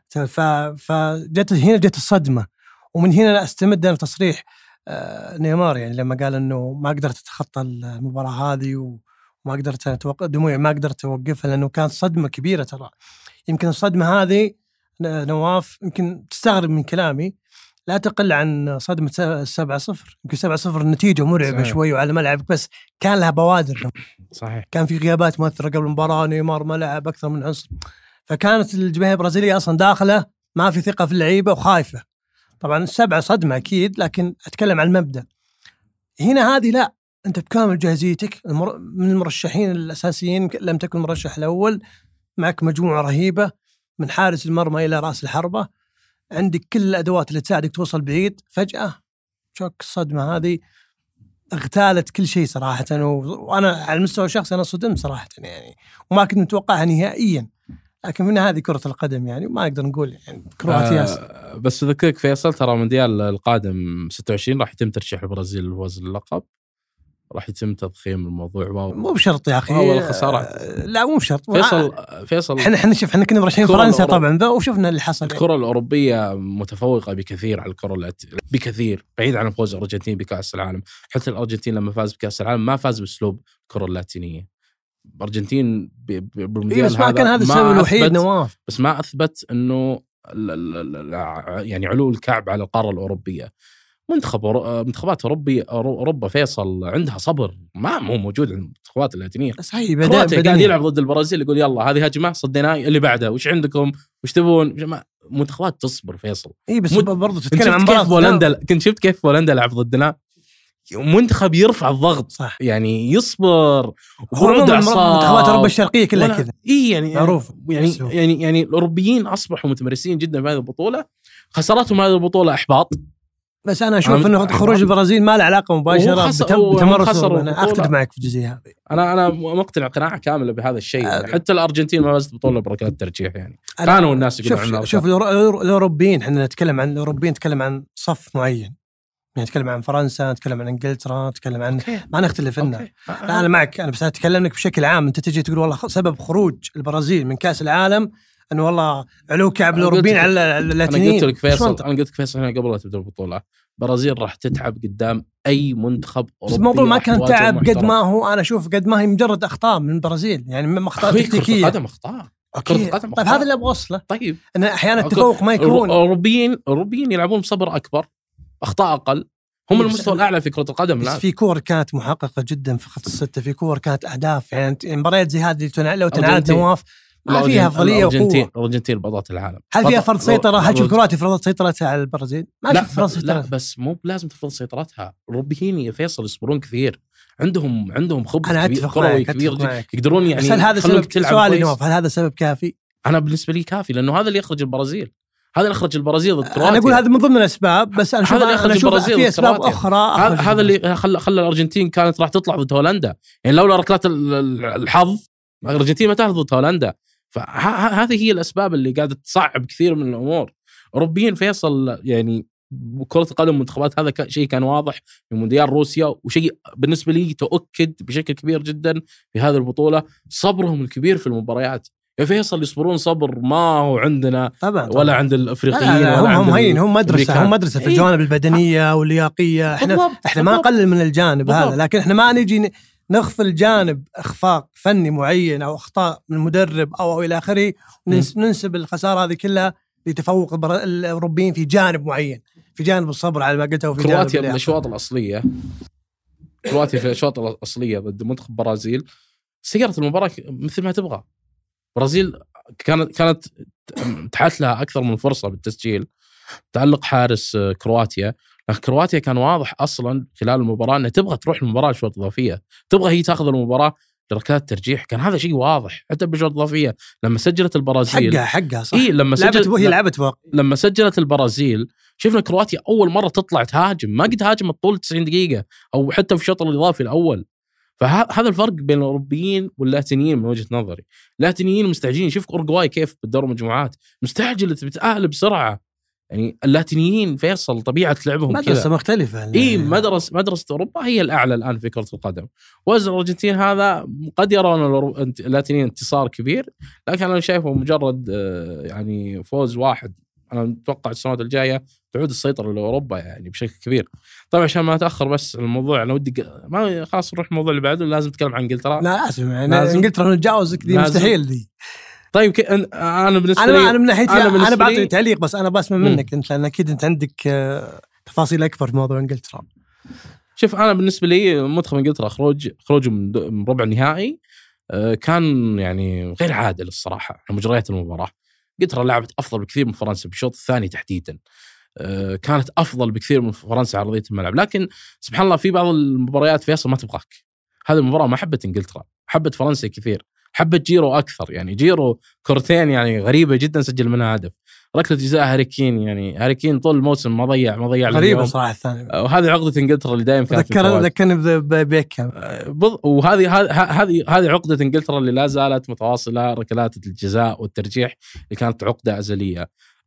جت الصدمة، ومن هنا استمد أنا تصريح نيمار يعني لما قال أنه ما قدرت أتخطى المباراة هذه وما قدرت أتوقف دموعي، ما قدرت أوقفها لأنه كانت صدمة كبيرة. ترى يمكن الصدمة هذه نواف يمكن تستغرب من كلامي، لا تقل عن صدمة 7-0. يمكن 7-0 النتيجة مرعبة شوي وعلى ملعبك، بس كان لها بوادر. صحيح. كان في غيابات مؤثرة قبل المباراة، نيمار ما لعب أكثر من عنصر، فكانت الجماهير البرازيلية أصلا داخلة ما في ثقة في اللعيبة وخايفة. طبعا 7 صدمة أكيد، لكن أتكلم عن المبدأ هنا. هذه لا، أنت بكامل جاهزيتك من المرشحين الأساسيين، لم تكن المرشح الأول، معك مجموعة رهيبة من حارس المرمى إلى رأس الحربة، عندك كل الأدوات اللي تساعدك توصل بعيد. فجأة شوك الصدمة هذه اغتالت كل شيء صراحة، وأنا على المستوى الشخصي أنا صدمت صراحة يعني، وما كنت متوقعها نهائيا. لكن من هذه كرة القدم يعني ما نقدر نقول يعني كرواتيا. بس ذكرك فيصل، ترى مونديال القادم 26 راح يتم ترشيح البرازيل لفوز اللقب. راح يتم تضخيم الموضوع. مو بشرط يا اخي والله خسارات. لا مو بشرط. فيصل احنا شوف احنا كنا مرشحين فرنسا طبعا وشفنا اللي حصل. الكرة الأوروبية متفوقة بكثير على الكرة بكثير، بعيد عن فوز الأرجنتين بكأس العالم. حتى الأرجنتين لما فاز بكأس العالم ما فاز باسلوب الكرة اللاتينية. الأرجنتين بالمونديال بس ما كان هذا السبب الوحيد نواف، بس ما أثبت إنه يعني علو الكعب على القارة الأوروبية. منتخبات أوروبا فيصل عندها صبر ما مو موجود عند المنتخبات اللاتينية. صحيح قاعد يلعب ضد البرازيل يقول يلا هذه هجمة صديناه اللي بعدها وش عندكم وش تبون. منتخبات تصبر فيصل. بس برضو تتكلم عن كيف بولندا. كنت شفت كيف بولندا لعب ضدنا. منتخب يرفع الضغط صح. يعني يصبر. منتخبات أوروبا الشرقية كلها كذا. يعني معروف. يعني الأوروبيين أصبحوا متمرسين جدا في هذه البطولة. خسارتهم هذه البطولة إحباط. بس أنا أشوف إنه خروج البرازيل ما له علاقة مباشرة بتمرس. أنا أختلف معك في الجزئية هذه. أنا مقتنع قناعة كاملة بهذا الشيء. يعني حتى الأرجنتين ما فازت بطولة بركلات الترجيح يعني كانوا الناس يقولون. شوف الأوروبيين إحنا نتكلم عن الأوروبيين، نتكلم عن صف معين. يعني نتكلم عن فرنسا، نتكلم عن انجلترا، نتكلم عن ما نختلف لنا. لا انا معك، انا بس اتكلم لك بشكل عام. انت تجي تقول والله سبب خروج البرازيل من كاس العالم انه والله علو كعب الاوروبيين على اللاتينيين. انا قلت لك فيصل هنا قبل لا تبدا البطوله، البرازيل راح تتعب قدام اي منتخب اوروبي. الموضوع ما كان تعب قد ما هو، انا اشوف قد ما هي مجرد اخطاء من البرازيل، يعني اخطاء تكتيكيه. قدم اخطاء. طيب هذا اللي ابغى اوصله. طيب ان احيانا التفوق ما يكون. اوروبيين يلعبون بصبر اكبر، اخطاء اقل، هم المستوى الأعلى في كرة القدم. بس في كور كانت محققة جدا في خط الستة، في كور كانت أهداف. يعني مباريات زي هذه لو تنعاد نواف ما فيها أفضلية وقوة. الأرجنتين بطلت العالم. هل فيها فرض سيطرة؟ هل شوف كرواتيا فرضت سيطرتها على البرازيل؟ ما شفت فرض سيطرتها. لا بس مو لازم تفرض سيطرتها. الأوروبيين يا فيصل يصبرون كثير، عندهم خبرة كبير يقدرون يعني. بس هل هذا سؤالي نواف، هل هذا سبب كافي؟ أنا بالنسبة لي كافي، لأنه هذا اللي يخرج البرازيل. هذا اللي أخرج البرازيل ضد كرواتيا. أنا أقول هذا من ضمن الأسباب، بس أنا أشوف في أسباب أخرى. هذا اللي خلى الأرجنتين كانت راح تطلع ضد هولندا. يعني لولا ركلات الحظ الأرجنتين ما تاخذ ضد هولندا. فهذه هي الأسباب اللي قاعدة تصعب كثير من الأمور. أوروبيين فيصل يعني كرة القدم منتخبات هذا شيء كان واضح في مونديال روسيا، وشيء بالنسبة لي تؤكد بشكل كبير جدا في هذه البطولة صبرهم الكبير في المباريات. يا فيصل يصبرون صبر ما هو عندنا طبعا. ولا عند الافريقيين. هم مدرسه في الجوانب البدنيه واللياقيه. احنا ما نقلل من الجانب هذا، لكن احنا ما نجي نغفل جانب اخفاق فني معين او اخطاء من المدرب او الى اخره، ننسب الخساره هذه كلها لتفوق الاوروبيين في جانب معين، في جانب الصبر على ما قلته. وفي كرواتيا بالاشواط الاصليه، كرواتيا في الاشواط الاصليه ضد منتخب برازيل سيرت المباراه مثل ما تبغى. برازيل كانت تحت لها أكثر من فرصة بالتسجيل، تعلق حارس كرواتيا. لكن كرواتيا كان واضح أصلا خلال المباراة أنها تبغى تروح المباراة شوط إضافية، تبغى هي تأخذ المباراة لركلات ترجيح. كان هذا شيء واضح حتى بشوط إضافية لما سجلت البرازيل. حقها صح. لما سجلت البرازيل شفنا كرواتيا أول مرة تطلع تهاجم، ما قد هاجمت طول 90 دقيقة أو حتى في الشوط الإضافي الأول. فهذا الفرق بين الأوروبيين واللاتينيين من وجهة نظري. اللاتينيين مستعجلين، شوف أورجواي كيف بالدور المجموعات مستعجلة بتأهل بسرعة. يعني اللاتينيين فيصل طبيعة لعبهم كذا مدرسة مختلفة. مدرسة أوروبا هي الأعلى الآن في كرة القدم. وزن الأرجنتين هذا قد يرون اللاتينيين انتصار كبير، لكن أنا شايفه مجرد يعني فوز واحد. أنا متوقع السنوات الجاية تعود السيطرة لأوروبا يعني بشكل كبير. طبعا عشان ما أتأخر بس الموضوع، أنا ودي ما خلاص نروح الموضوع اللي بعده. لازم نتكلم عن إنجلترا. لازم إنجلترا نتجاوزك دي مستحيل دي. طيب أنا بالنسبة لي أنا من ناحيتي أنا بعطي تعليق، بس أنا بسمع منك أنت، لأن أكيد أنت عندك تفاصيل أكبر في موضوع إنجلترا. شوف أنا بالنسبة لي منتخب إنجلترا خروجه من ربع النهائي كان يعني غير عادل الصراحة. مجريات المباراة إنجلترا لعبت أفضل بكثير من فرنسا بالشوط الثاني تحديدا. كانت أفضل بكثير من فرنسا على أرضية الملعب. لكن سبحان الله في بعض المباريات فيصل ما تبغاك. هذه المباراة ما حبت إنجلترا، حبت فرنسا كثير، حبت جيرو أكثر. يعني جيرو كورتين يعني غريبة جدا سجل منها هدف. ركلة جزاء هاريكين، يعني هاريكين طول الموسم ما ضيع غريبة صراحة الثاني. وهذه عقدة إنجلترا اللي دائما كانت ذكرني ببيكهام. وهذه عقدة إنجلترا اللي لا زالت متواصلة، ركلات الجزاء والترجيح اللي كانت عقدة أزلية.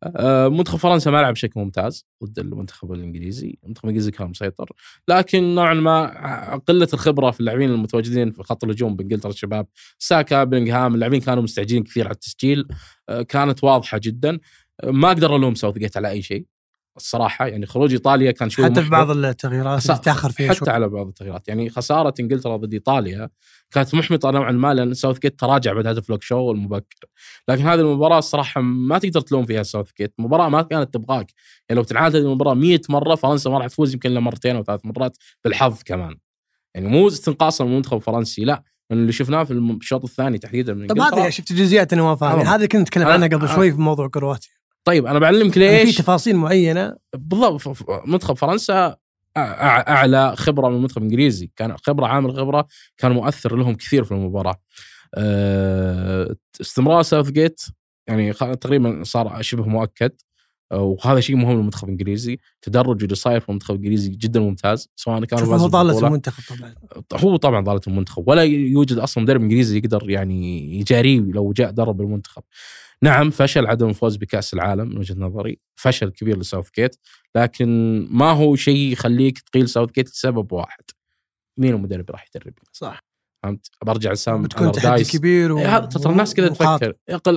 منتخب فرنسا ما لعب بشكل ممتاز ضد المنتخب الانجليزي. المنتخب الانجليزي كان مسيطر، لكن نوعا ما قله الخبره في اللاعبين المتواجدين في خط الهجوم بانجلترا الشباب، ساكا، بلينغهام، اللاعبين كانوا مستعجلين كثير على التسجيل، كانت واضحه جدا. ما اقدر الوم ساوثجيت على اي شيء الصراحه، يعني خروج ايطاليا كان شوي حتى في بعض التغييرات اللي تاخر فيها حتى شوي. على بعض التغييرات، يعني خساره انجلترا ضد ايطاليا كانت محبطه نوعا ما، لان ساوثجيت تراجع بعد هدف لوك شو المبكر. لكن هذه المباراه الصراحه ما تقدر تلوم فيها ساوثجيت، المباراه ما كانت تبغاك. يعني لو تنعاد هذه المباراه 100 مره فرنسا ما راح تفوز يمكن الا مرتين او 3 مرات بالحظ كمان. يعني مو استنقاصا من المنتخب الفرنسي، لا، اللي شفناه في الشوط الثاني تحديدا من طب هذه شفت جزئيات نواف، هذه كنت نتكلم عنها قبل شوي في موضوع كرواتيا. طيب انا بعلمك ليش في تفاصيل معينه بالضبط. منتخب فرنسا اعلى خبره من المنتخب الانجليزي، كان خبره، عامل خبره كان مؤثر لهم كثير في المباراه. استمرار ساوثجيت يعني تقريبا صار شبه مؤكد، وهذا شيء مهم للمنتخب الانجليزي. تدرج اللي صاير في المنتخب الانجليزي جدا ممتاز، سواء كان هو ضالة المنتخب طبعا، هو طبعا ضالة المنتخب، ولا يوجد اصلا مدرب انجليزي يقدر يعني يجاريه لو جاء درب المنتخب. نعم فشل عدم الفوز بكأس العالم من وجهة نظري، فشل كبير لساوثجيت، لكن ما هو شيء يخليك تقيل ساوثجيت لسبب واحد: مين المدرب راح يدرب؟ صح، فهمت؟ برجع لسام بتكون تحدي كبير ترى الناس كذا تفكر،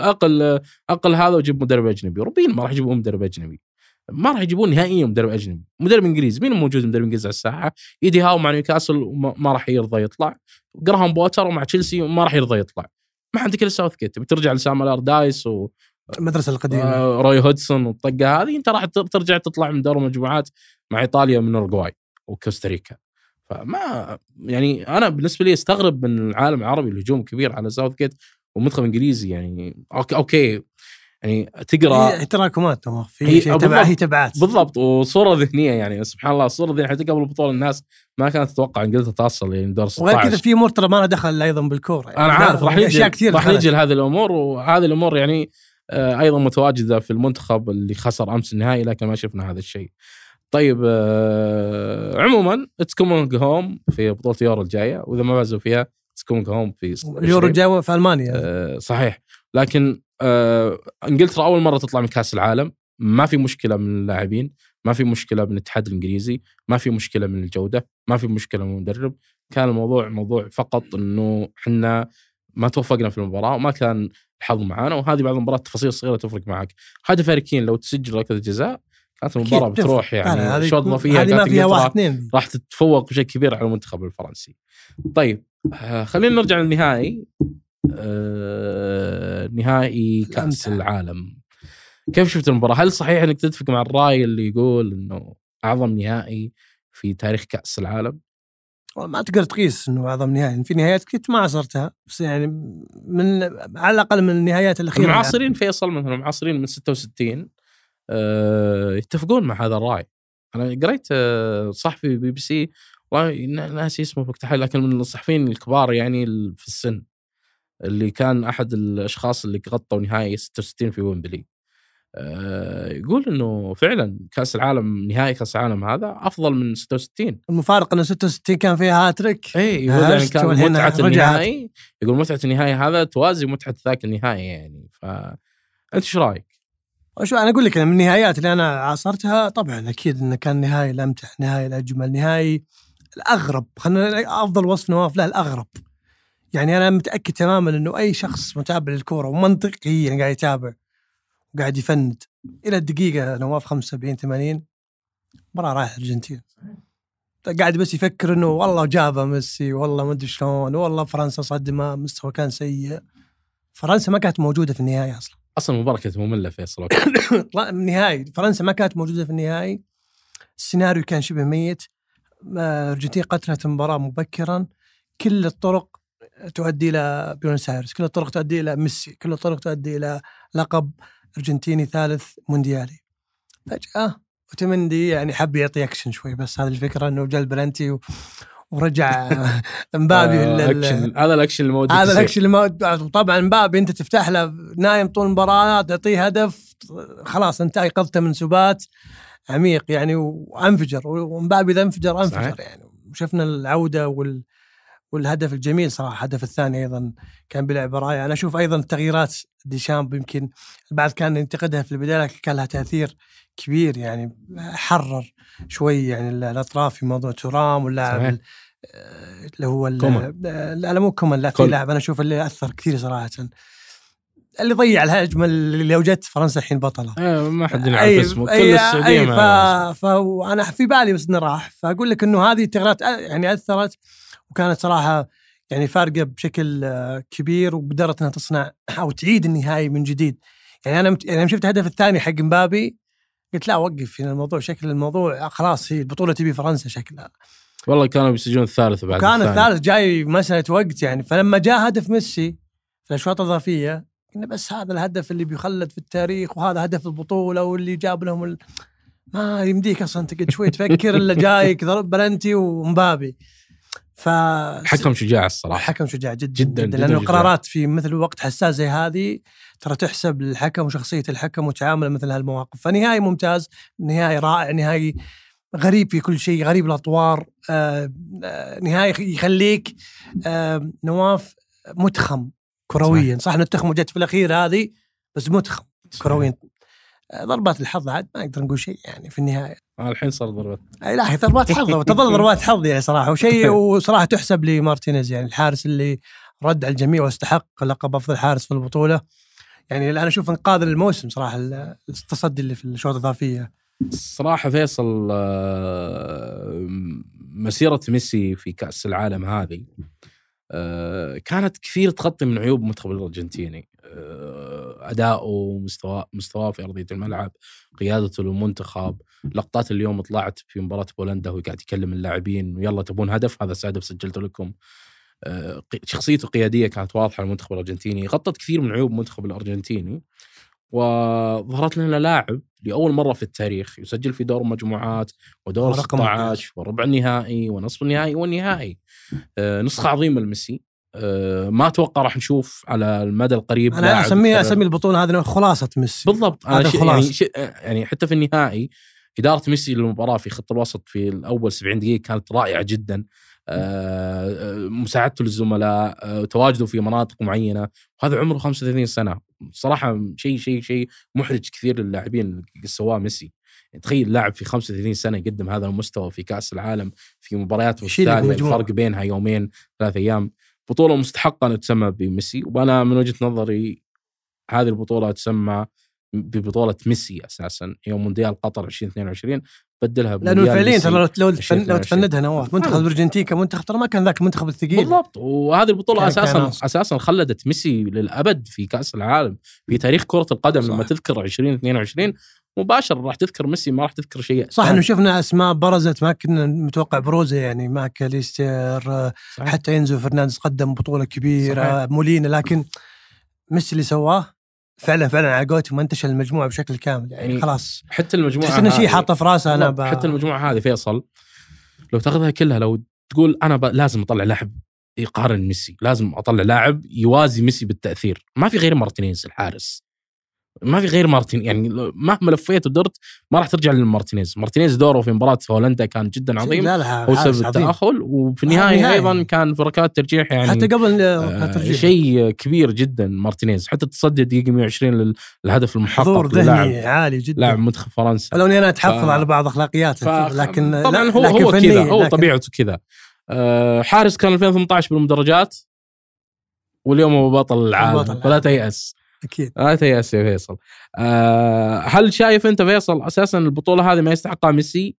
اقل هذا وجيب مدرب اجنبي. اوروبيين ما راح يجيبون مدرب اجنبي، ما راح يجيبون نهائيا مدرب اجنبي. مدرب انجليزي، مين موجود مدرب انجليزي على الساحه؟ ايدي هاو مع نيوكاسل ما راح يرضى يطلع، جراهام بوتر ومع تشيلسي ما راح يرضى يطلع. ما عندك الا ساوثجيت. بترجع لسام الأردايس المدرسه القديمه، روي هودسون والطقه هذه، انت راح ترجع تطلع من دور المجموعات مع ايطاليا من أوروغواي وكوستاريكا. فما يعني انا بالنسبه لي استغرب من العالم العربي الهجوم كبير على ساوثجيت ومنتخب انجليزي. يعني اوكي يعني تقرا تراكمات في شيء هي تبعات بالضبط، وصوره ذهنيه. يعني سبحان الله الصوره ذهنيه حتى قبل البطوله الناس ما كانت تتوقع انجلترا توصل يعني دور 16. وغير كذا في امور ترى ما دخل ايضا بالكوره، يعني انا عارف راح نيجي لهذه الامور، وهذه الامور يعني ايضا متواجده في المنتخب اللي خسر امس النهائي، لكن ما شفنا هذا الشيء. طيب عموما اتس كومينج هوم في بطوله يورو الجايه، واذا ما فازوا فيها اتس كومينج هوم في اليورو الجاي في المانيا. صحيح، لكن انجلترا اول مره تطلع من كاس العالم، ما في مشكله من اللاعبين، ما في مشكله من الاتحاد الانجليزي، ما في مشكله من الجوده، ما في مشكله من المدرب. كان الموضوع موضوع فقط انه احنا ما توفقنا في المباراه وما كان الحظ معانا. وهذه بعض المباريات تفاصيل صغيره تفرق معك. هدف هاري كين لو تسجل ركله جزاء كانت المباراه بتروح، يعني شوط اضافيه راح تتفوق بشكل كبير على المنتخب الفرنسي. طيب خلينا نرجع للنهائي، نهائي كأس العالم. كيف شفت المباراة؟ هل صحيح انك تتفق مع الرأي اللي يقول انه اعظم نهائي في تاريخ كأس العالم؟ ما تقدر تقيس انه اعظم نهائي، في نهايات كنت ما عصرتها، بس يعني من على الاقل من النهايات الاخيره المعاصرين يعني. فيصل مثلا المعاصرين من 66 يتفقون مع هذا الرأي. انا قريت صحفي بي بي سي، والله ناسي اسمه بوقت الحين، لكن من الصحفيين الكبار يعني في السن، اللي كان أحد الأشخاص اللي غطوا نهائي 66 في ويمبلي، يقول إنه فعلا كأس العالم، نهائي كأس العالم هذا أفضل من 66. المفارقة إنه 66 كان فيها هاتريك. إيه يقول يعني كان متعة النهائي، يقول متعة النهائي هذا توازي متعة ذاك النهائي يعني. فأنت شو رأيك؟ شو أنا أقول لك، من النهايات اللي أنا عاصرتها طبعا أكيد إنه كان نهائي الأمتع، نهائي الأجمل، نهائي الأغرب. خلنا أفضل وصف نواف له الأغرب. يعني أنا متأكد تماماً إنه أي شخص متابع للكورة ومنطقياً قاعد يتابع وقاعد يفند إلى الدقيقة نواف 75-80 مرة رايح الأرجنتين، قاعد بس يفكر إنه والله جابه ميسي، والله ما أدري شلون، والله فرنسا صدمة، مستوى كان سيء. فرنسا ما كانت موجودة في النهاية أصلاً المباراة كانت مملة فيصل. النهائي فرنسا ما كانت موجودة في النهائي، السيناريو كان شبه ميت. الأرجنتين قتلت المباراة مبكراً، كل الطرق تؤدي إلى بيونس آيرس، كل الطرق تؤدي إلى ميسي، كل الطرق تؤدي إلى لقب أرجنتيني ثالث مونديالي. فجأة وتمندي يعني حب يعطي أكشن شوي، بس هذه الفكرة إنه جاء البلنتي ورجع مبابي هذا الأكشن الموجود، هذا الأكشن الموجود. طبعا مبابي أنت تفتح له نايم طول المباراة، تعطيه هدف، خلاص أنت أيقظته من سبات عميق يعني، وانفجر. ومبابي ذا انفجر يعني. وشفنا العودة والهدف الجميل صراحة الهدف الثاني أيضا كان بلعب راية. أنا أشوف أيضا تغييرات ديشامب يمكن البعض كان ينتقدها في البداية لكن كان لها تأثير كبير، يعني حرر شوي يعني الأطراف في موضوع تورام واللاعب اللي هو لا مو كومان، لا في لاعب أنا أشوف اللي أثر كثير صراحة، اللي ضيع الهجمة اللي وجدت فرنسا الحين بطلة. ما حد يعرف اسمه، كل السعودية فأنا في بالي بس إنه راح. فأقول لك إنه هذه التغييرات يعني أثرت وكانت صراحة يعني فارقة بشكل كبير، وقدرت أنها تصنع أو تعيد النهائي من جديد. يعني أنا شفت الهدف الثاني حق مبابي قلت لا وقف هنا الموضوع، شكل الموضوع خلاص هي البطولة تبي فرنسا شكلها. والله كانوا بيسجلون الثالث بعد كان الثالث جاي مسألة وقت يعني. فلما جاء هدف ميسي في الأشواط الإضافية إنه بس هذا الهدف اللي بيخلد في التاريخ وهذا هدف البطولة واللي جاب لهم ما يمديك أصلا تقعد شوي تفكر إلا جايك ضرب بلنتي ومبابي. حكم شجاع الصراحة، حكم شجاع جدا لأنه القرارات في مثل وقت حساس زي هذه ترى تحسب للحكم وشخصية الحكم وتعامله مثل هالمواقف. فنهائي ممتاز، نهائي رائع، نهائي غريب في كل شيء، غريب الأطوار، نهائي يخليك نواف متخم كرويا. صح نتخم وجدت في الأخير هذه بس متخم كرويا. ضربات الحظ عاد ما نقدر نقول شيء يعني في النهاية. الحين صار ضربات لا ضربات حظ وتظل ضربات حظ يعني صراحة. وشيء وصراحة تحسب لمارتينيز يعني الحارس اللي رد على الجميع واستحق لقب أفضل حارس في البطولة. يعني أنا أشوف إنقاذ الموسم صراحة التصدي اللي في الشوط الإضافية. صراحة فيصل مسيرة ميسي في كأس العالم هذه كانت كثير تغطي من عيوب المنتخب الأرجنتيني. أداؤه، مستواه في أرضية الملعب، قيادته للمنتخب. لقطات اليوم طلعت في مباراة بولندا وهو قاعد يكلم اللاعبين ويلا تبون هدف، هذا هدف سجلته لكم. شخصيته قيادية كانت واضحة المنتخب الأرجنتيني، غطت كثير من عيوب المنتخب الأرجنتيني. وظهرت لنا لاعب لأول مرة في التاريخ يسجل في دور مجموعات ودور 16 وربع النهائي ونصف النهائي والنهائي. نسخة عظيمة لميسي. ما أتوقع راح نشوف على المدى القريب. أنا أسمي البطولة هذه خلاصة ميسي بالضبط. يعني حتى في النهائي إدارة ميسي للمباراة في خط الوسط في الأول 70 دقيقة كانت رائعة جدا. مساعدته للزملاء، تواجده في مناطق معينة، وهذا عمره 35 سنة. صراحة شيء محرج كثير للاعبين اللي سواه ميسي. تخيل لاعب في 35 سنة يقدم هذا المستوى في كأس العالم في مباريات متتالية، الفرق بينها يومين 3 أيام. بطولة مستحقة أن تسمى بميسي، وأنا من وجهة نظري هذه البطولة تسمى ببطولة ميسي أساسا. يوم مونديال قطر 2022 بدلها لأنه فعليا لو تفندها نواف منتخب الأرجنتين كمنتخب ترى ما كان ذاك المنتخب الثقيل بالضبط. وهذه البطولة أساسا خلدت ميسي للأبد في كأس العالم في تاريخ كرة القدم. صح. لما تذكر 2022 مباشر راح تذكر ميسي، ما راح تذكر شيء. صح إنه شفنا أسماء برزت ما كنا متوقع بروزة، يعني ماكاليستر حتى ينزو فرنانديز قدم بطولة كبيرة. صحيح. مولينا، لكن ميسي اللي سواه فعلا على قولتهم منتشل المجموعة بشكل كامل. يعني خلاص حتى المجموعة تحس إنه شيء حاطه في راسه. حتى المجموعة هذه فيصل لو تاخذها كلها، لو تقول أنا لازم أطلع لاعب يقارن ميسي، لازم أطلع لاعب يوازي ميسي بالتأثير، ما في غير مارتينيز الحارس، ما في غير مارتين. يعني مهما لفيت ودرت ما راح ترجع للمارتينيز. مارتينيز دوره في مباراة هولندا كان جدا عظيم، هو سبب التأهل، وفي النهاية أيضا كان في ركلات ترجيح يعني حتى قبل شيء كبير جدا مارتينيز. حتى تصدي دقيقة 120 للهدف المحقق، حضور ذهني عالي جدا، لاعب منتخب فرنسا. لو أنا أتحفظ على بعض أخلاقياته، لكن طبعا هو كذا، هو طبيعته كذا. حارس كان 2018 بالمدرجات، واليوم هو بطل العالم، فلا تيأس. أكيد لا تيأس يا فيصل. هل شايف أنت فيصل أساسا البطولة هذه ما يستحقها ميسي؟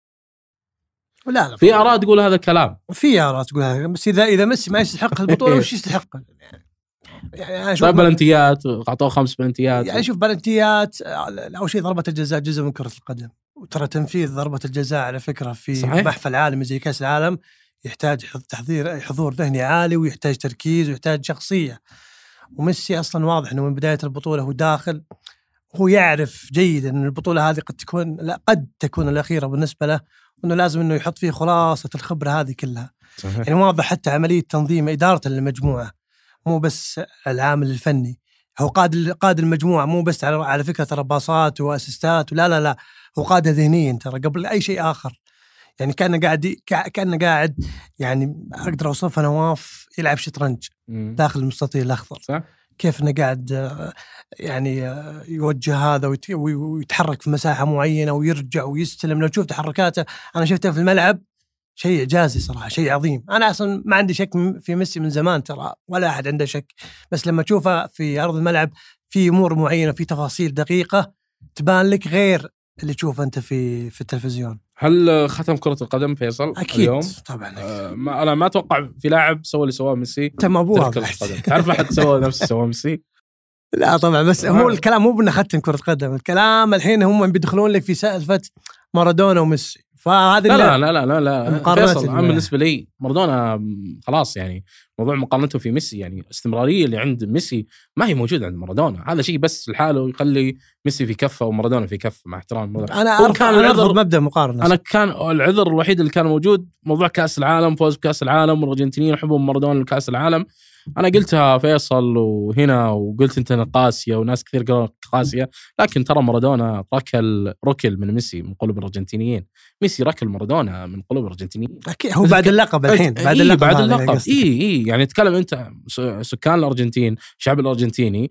لا في آراء تقول هذا الكلام، في آراء تقول هذا، بس إذا ميسي ما يستحق البطولة وش يستحق؟ يعني طيب بلنتيات، أعطوه 5 بلنتيات. يعني شوف بلنتيات، أول شيء ضربة الجزاء جزء من كرة القدم، وترى تنفيذ ضربة الجزاء على فكرة في صحيح. محفل عالمي زي كأس العالم يحتاج حضور ذهني عالي، ويحتاج تركيز، ويحتاج شخصية. وميسي أصلا واضح أنه من بداية البطولة هو داخل، هو يعرف جيدا أن البطولة هذه قد تكون الأخيرة بالنسبة له، وأنه لازم أنه يحط فيه خلاصة الخبرة هذه كلها. صحيح. يعني واضح حتى عملية تنظيم إدارة المجموعة، مو بس العامل الفني، هو قاد المجموعة، مو بس على فكرة ترى باصات وأسيستات، لا هو قادة ذهنيا ترى قبل أي شيء آخر. يعني كأنه قاعد يعني أقدر أوصفها نواف يلعب شطرنج داخل المستطيل الأخضر. صح؟ كيف انه قاعد يعني يوجه هذا ويتحرك في مساحه معينه ويرجع ويستلم. لو تشوف تحركاته انا شفته في الملعب شيء إعجازي صراحه، شيء عظيم. انا اصلا ما عندي شك في ميسي من زمان ترى، ولا احد عنده شك، بس لما تشوفه في ارض الملعب في امور معينه، في تفاصيل دقيقه تبان لك غير اللي تشوفه انت في التلفزيون. هل ختم كرة القدم فيصل أكيد اليوم؟ طبعا. أنا ما أتوقع في لاعب سوى اللي سواه ميسي. تم أبوها كرة القدم. تعرف أحد سوى نفس اللي سواه ميسي؟ لا طبعا، بس هو الكلام مو بأنه ختم كرة قدم، الكلام الحين هم بيدخلون لك في سالفة مارادونا وميسي. فهذا لا فيصل عم بالنسبة لي مارادونا خلاص، يعني موضوع مقارنته في ميسي، يعني الاستمرارية اللي عند ميسي ما هي موجودة عند مارادونا. هذا شيء بس لحاله يخلي ميسي في كفة ومارادونا في كفة، مع احترام. أنا أرفض مبدأ مقارنة. أنا كان العذر الوحيد اللي كان موجود موضوع كأس العالم، فوز بكأس العالم، والأرجنتينيين يحبون مارادونا لكأس العالم. أنا قلتها فيصل وهنا، وقلت أنت قاسية وناس كثير قاسية، لكن ترى مارادونا ركل من ميسي من قلوب الأرجنتينيين. ميسي ركل مارادونا من قلوب الأرجنتينيين. هو بعد اللقب الحين، بعد اللقب يعني تكلم أنت سكان الأرجنتين، الشعب الأرجنتيني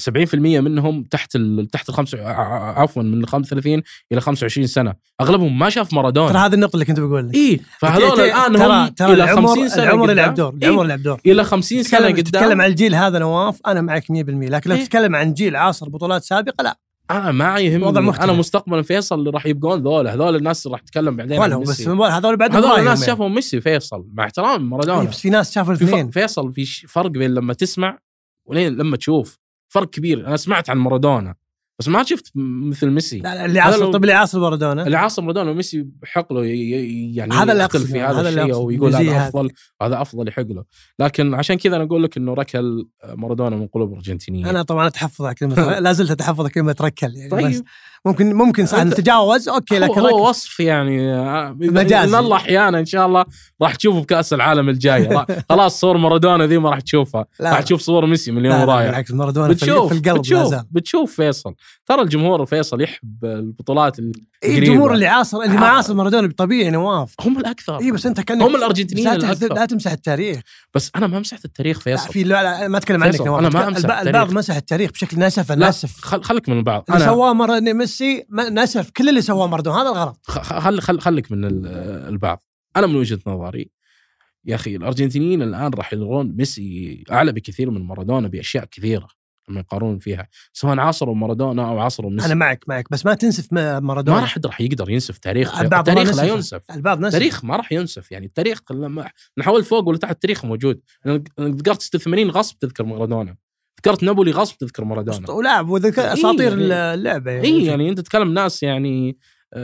70% منهم تحت الخمسة، عفوا من 35 إلى 25 سنة، أغلبهم ما شاف مارادونا. ترى هذه النقطة اللي كنت بقول لك. فهذول الآن هم إلى 50 سنة، العمر يلعب دور إلى 50 سنة قدام. تتكلم عن الجيل هذا نواف، أنا معك 100%، لكن لو تتكلم عن جيل عاصر بطولات سابقة لا. أنا ما يهمني، أنا مستقبلا فيصل اللي راح يبقون هذول الناس اللي راح تتكلم بعدين عن ميسي. بس هذول الناس شافوا ميسي فيصل، مع احترام مارادونا. بس في ناس شافوا الاثنين. فيصل في فرق بين لما تسمع ولين لما تشوف، فرق كبير. أنا سمعت عن مارادونا بس ما شفت مثل ميسي. لا اللي عاصر، طب اللي عاصر مارادونا وميسي بحق له يعني هذا اللي يقل في هذا الشيء ويقول هذا أفضل، هذا أفضل يحق له. لكن عشان كذا أنا أقول لك إنه ركل مارادونا من قلوب الأرجنتينيين. أنا طبعا أتحفظ على كلمة لا زلت أتحفظ كلمة ركل يعني. طيب. بس ممكن صح نتجاوز أوكي، لكن هو وصف يعني مجازي. إن الله أحيانا إن شاء الله راح تشوفه بكأس العالم الجاي. خلاص صور مارادونا ذي ما راح تشوفها، راح تشوف صور ميسي من اليوم رايح. بالعكس مارادونا في القلب. بتشوف فيصل، ترى الجمهور فيصل يحب البطولات القريبة. الجمهور اللي عاصر اللي ما عاصر مارادونا بطبيعي نواف هم الأكثر. بس أنت هم الأرجنتينيين الأكثر. لا تمسح التاريخ. بس أنا ما مسحت التاريخ فيصل. لا ما أتكلم عنك نواف. أنا ما أمسح البعض مسح التاريخ بشكل ناسف. خليك من البعض. اللي سواه ميسي ناسف كل اللي سواه مارادونا، هذا الغلط. خليك من البعض. أنا من وجهة نظري يا أخي الأرجنتينيين الآن راح يلغون ميسي أعلى بكثير من مارادونا بأشياء كثيرة لما يقارنون فيها، سواء عاصروا مارادونا أو عاصروا ميسي. أنا معك بس ما تنسف مارادونا. ما راح يقدر ينسف تاريخ. التاريخ لا ينسف. التاريخ ما راح ينسف. يعني التاريخ لما نحاول فوق ولا تحت التاريخ موجود. ذكرت 86 غصب تذكر مارادونا، ذكرت نابولي غصب تذكر مارادونا، ولعب وذكر أساطير اللعبة يعني أنت تتكلم ناس يعني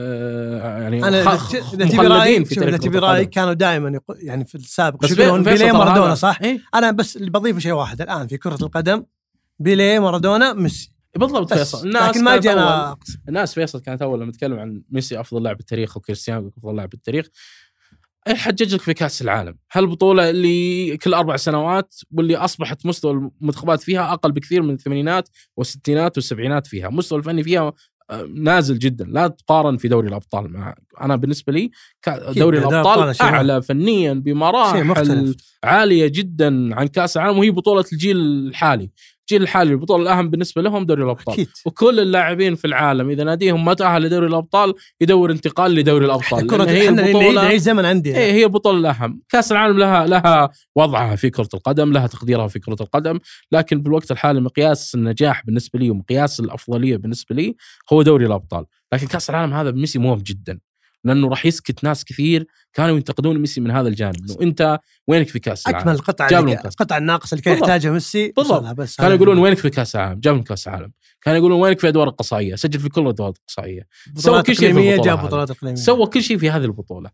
أنا مخلدين في تاريخ برأيي كانوا دائما يعني في السابق يقولون بيليه مارادونا صح. أنا بس اللي بضيفه شيء واحد الآن في كرة القدم، بيليه مارادونا ميسي بالضبط. فيصل لكن ما جانا الناس فيصل كانت أول لما نتكلم عن ميسي أفضل لاعب بالتاريخ وكريستيانو أفضل لاعب بالتاريخ، حجج لك في كأس العالم، هالبطولة اللي كل 4 سنوات واللي أصبحت مستوى المنتخبات فيها أقل بكثير من الثمانينات والستينات والسبعينات فيها، مستوى الفني فيها نازل جدا، لا تقارن في دوري الأبطال. مع أنا بالنسبة لي دوري الأبطال أعلى فنيا بمراحل عالية جدا عن كأس العالم، وهي بطولة الجيل الحالي. الجيل الحالي البطولة الأهم بالنسبة لهم دوري الأبطال أكيد. وكل اللاعبين في العالم إذا ناديهم ما تأهل لدوري الأبطال يدور انتقال لدوري الأبطال. هي البطولة هي زمن عندي هي البطولة الأهم. كأس العالم لها وضعها في كرة القدم، لها تقديرها في كرة القدم، لكن بالوقت الحالي مقياس النجاح بالنسبة لي ومقياس الأفضلية بالنسبة لي هو دوري الأبطال. لكن كأس العالم هذا بميسي مهم جدا، لأنه راح يسكت ناس كثير كانوا ينتقدون ميسي من هذا الجانب، إنه أنت وينك في كأس العالم؟ أكمل القطعة الناقصة اللي كان يحتاجها ميسي بس كانوا يقولون وينك في كأس العالم؟ جاب من كأس العالم. كانوا يقولون وينك في أدوار القصائية؟ سجل في كل الأدوار القصائية، سوى كل شيء في البطولة، سوى كل شيء في هذه البطولة.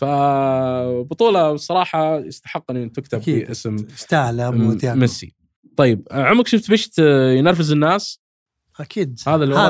فبطولة صراحة يستحق أن تكتب في اسم ميسي. طيب عمرك شفت بشت ينرفز الناس؟ أكيد هذا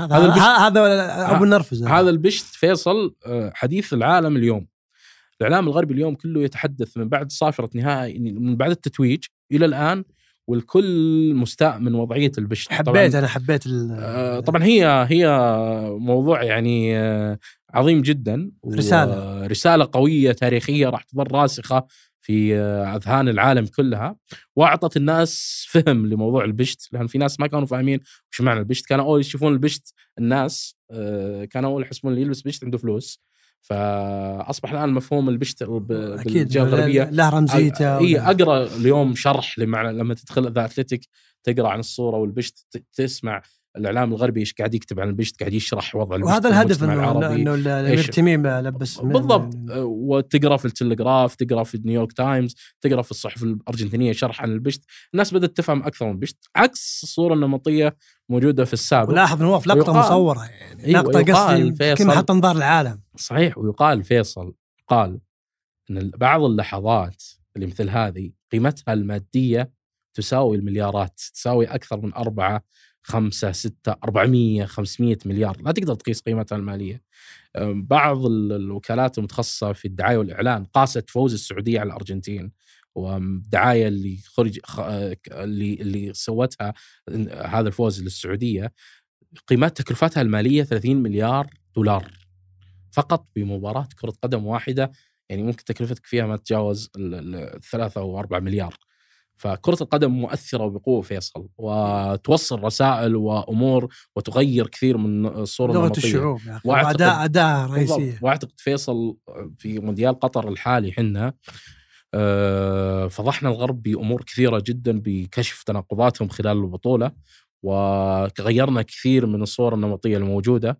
أبو النرفز. هذا البشت فيصل حديث العالم اليوم. الإعلام الغربي اليوم كله يتحدث من بعد صافرة نهائي، من بعد التتويج إلى الآن، والكل مستاء من وضعية البشت. أنا حبيت طبعا هي موضوع يعني عظيم جدا، رسالة قوية تاريخية راح تظل راسخة في أذهان العالم كلها، وأعطت الناس فهم لموضوع البشت، لأن في ناس ما كانوا فاهمين وش معنى البشت. كانوا أول يشوفون البشت الناس كانوا أول يحسبون اللي يلبس بشت عنده فلوس، فأصبح الآن مفهوم البشت بالجهة الغربية له رمزيته. أقرأ اليوم شرح لمعنى لما تدخل ذا أتلتيك تقرأ عن الصورة والبشت، تسمع الإعلام الغربي إيش قاعد يكتب عن البشت، قاعد يشرح وضع البشت، وهذا الهدف إنه الأمير تميم لبس بالضبط. وتقرأ في التلغراف، تقرأ في نيويورك تايمز، تقرأ في الصحف الأرجنتينية شرح عن البشت، الناس بدأت تفهم أكثر من البشت عكس الصورة النمطية موجودة في السابق. ولاحظ إنه في لقطة مصورة يعني لقطة قصدي كم حط انظار العالم. صحيح. ويقال فيصل قال إن بعض اللحظات اللي مثل هذه قيمتها المادية تساوي المليارات، تساوي أكثر من 4 5 6 400 500 مليار، لا تقدر تقيس قيمتها المالية. بعض الوكالات المتخصصة في الدعاية والإعلان قاست فوز السعودية على الأرجنتين، والدعاية اللي سوتها هذا الفوز للسعودية قيمة تكلفتها المالية 30 مليار دولار فقط بمباراة كرة قدم واحدة، يعني ممكن تكلفتك فيها ما تتجاوز 3 أو 4 مليار. فكرة القدم مؤثرة وبقوة فيصل، وتوصل رسائل وأمور وتغير كثير من الصورة النمطية الشعوب، وأداء رئيسية. وأعتقد فيصل في مونديال قطر الحالي حنا فضحنا الغرب بأمور كثيرة جدا بكشف تناقضاتهم خلال البطولة، وغيرنا كثير من الصور النمطية الموجودة.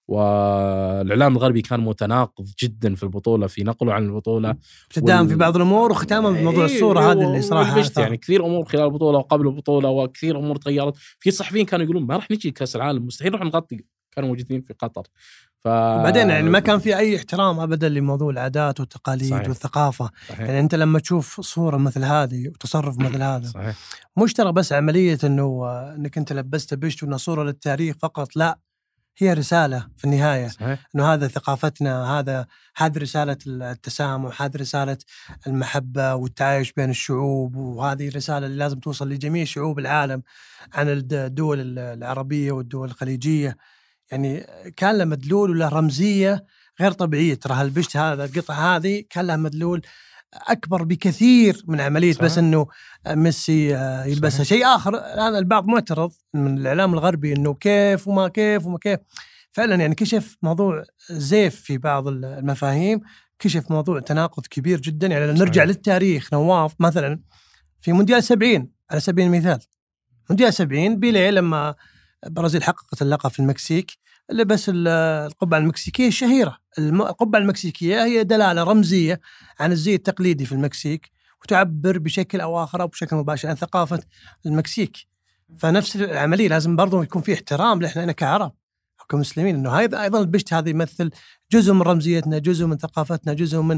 والإعلام الغربي كان متناقض جدا في البطولة في نقله عن البطولة، ابتداء في بعض الأمور وختاما بموضوع الصورة هذه اللي صراحة يعني كثير أمور خلال البطولة وقبل البطولة، وكثير أمور تغيرت. في صحفيين كانوا يقولون ما راح نجي كأس العالم، مستحيل راح نغطي، كانوا موجودين في قطر. بعدين يعني ما كان في أي احترام أبدا لموضوع العادات والتقاليد. صحيح. والثقافة. صحيح. يعني أنت لما تشوف صورة مثل هذه وتصرف مثل هذا. صحيح. مش ترى بس عملية إنك أنت لبست بشت وإنها صورة للتاريخ فقط، لا، هي رسالة في النهاية. صحيح. إنه هذا ثقافتنا، هذه رسالة التسامح، هذه رسالة المحبة والتعايش بين الشعوب، وهذه الرسالة اللي لازم توصل لجميع شعوب العالم عن الدول العربية والدول الخليجية. يعني كان له مدلول وله رمزية غير طبيعية. ترى هالبشت هذا القطعة هذه كان لها مدلول أكبر بكثير من عملية. صحيح. بس إنه ميسي يلبسها. شيء آخر الآن البعض معترض من الإعلام الغربي إنه كيف وما كيف وما كيف. فعلا يعني كشف موضوع زيف في بعض المفاهيم، كشف موضوع تناقض كبير جدا. يعني لو نرجع للتاريخ نواف، مثلا في مونديال 70 على سبيل المثال، مونديال 70 بيليه لما البرازيل حققت اللقب في المكسيك لبس القبعة المكسيكية الشهيرة. القبعة المكسيكية هي دلالة رمزية عن الزي التقليدي في المكسيك، وتعبر بشكل أو آخر أو بشكل مباشر عن ثقافة المكسيك. فنفس العملية لازم برضو يكون في احترام لإحنا كعرب أو كمسلمين، إنه هذا أيضا البشت هذا يمثل جزء من رمزيتنا، جزء من ثقافتنا، جزء من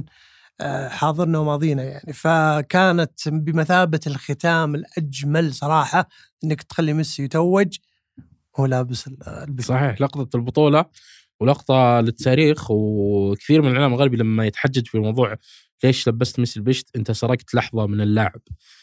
حاضرنا وماضينا يعني. فكانت بمثابة الختام الأجمل صراحة إنك تخلي ميسي يتوج هو لابس البشت. صحيح. لقطة البطولة ولقطة للتاريخ. وكثير من الإعلام الغربي لما يتحجج في الموضوع ليش لبست ميسي البشت، أنت سرقت لحظة من اللاعب.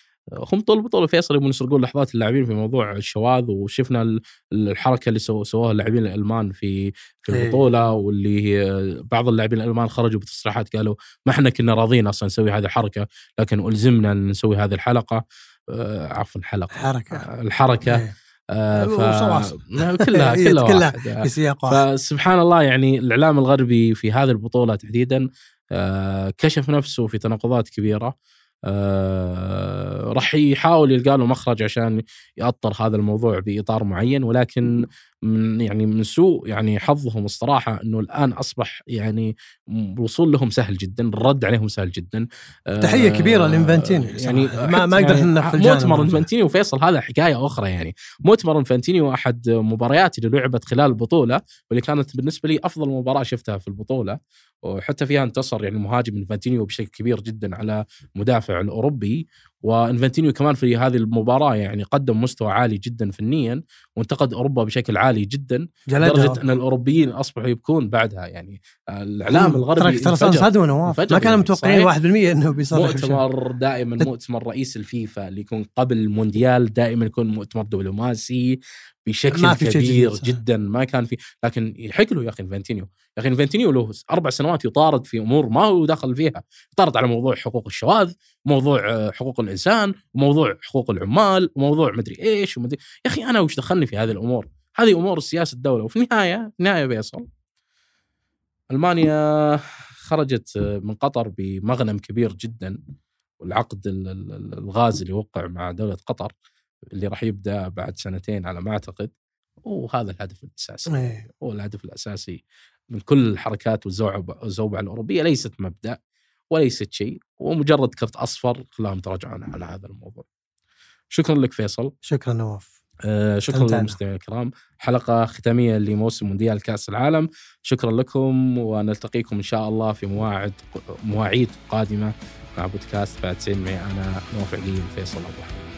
هم طول البطولة فيصل يبون يسرقون لحظات اللاعبين في موضوع الشواذ، وشفنا الحركة اللي سووها اللاعبين الألمان في البطولة، واللي بعض اللاعبين الألمان خرجوا بتصريحات قالوا ما احنا كنا راضين أصلا نسوي هذه الحركة، لكن ألزمنا أن نسوي هذه الحلقة. الحركة كلها في سياق واحد. فسبحان الله، يعني الإعلام الغربي في هذه البطولة تحديدا كشف نفسه في تناقضات كبيرة. راح يحاول يلقى له مخرج عشان يأطر هذا الموضوع بإطار معين، ولكن من سوء يعني حظهم الصراحة أنه الآن أصبح يعني الوصول لهم سهل جدا، الرد عليهم سهل جدا. تحية كبيرة لإنفانتينو. يعني ما أقدر يعني مؤتمر إنفانتينو وفيصل هذا حكاية أخرى. يعني مؤتمر إنفانتينو أحد مبارياتي اللي لعبت خلال البطولة، واللي كانت بالنسبة لي أفضل مباراة شفتها في البطولة، وحتى فيها انتصر يعني مهاجم إنفانتينو بشكل كبير جدا على مدافع الأوروبي. وإنفانتينو كمان في هذه المباراة يعني قدم مستوى عالي جدا فنيا، وانتقد أوروبا بشكل عالي جدا لدرجة أن الأوروبيين أصبحوا يبكون بعدها. يعني الإعلام الغربي ترى صدموا نواف، ما كانوا متوقعين 1% أنه بيصرح. مؤتمر دائما مؤتمر رئيس الفيفا اللي يكون قبل المونديال دائما يكون مؤتمر دبلوماسي بشكل كبير جدا، ما كان في. لكن يحق له يا اخي انفانتينيو له 4 سنوات يطارد في امور ما هو داخل فيها، يطارد على موضوع حقوق الشواذ، موضوع حقوق الانسان، وموضوع حقوق العمال، وموضوع مدري ايش ومدري. يا اخي انا وش دخلني في هذه الامور؟ هذه امور سياسه الدوله. وفي النهايه فيصل، المانيا خرجت من قطر بمغنم كبير جدا، والعقد الغاز اللي وقع مع دولة قطر اللي راح يبدأ بعد 2 على ما أعتقد، وهذا الهدف الأساسي. هو الهدف الأساسي من كل الحركات والزوبعة الأوروبية، ليست مبدأ وليست شيء، ومجرد كرت أصفر خلاهم تراجعون على هذا الموضوع. شكرا لك فيصل. شكرا نواف. شكرا للمستمعين الكرام. حلقة ختامية لموسم مونديال كأس العالم. شكرا لكم، ونلتقيكم إن شاء الله في مواعيد قادمة مع بودكاست بعد سين. معي أنا نواف عقيل، فيصل أبو حمد.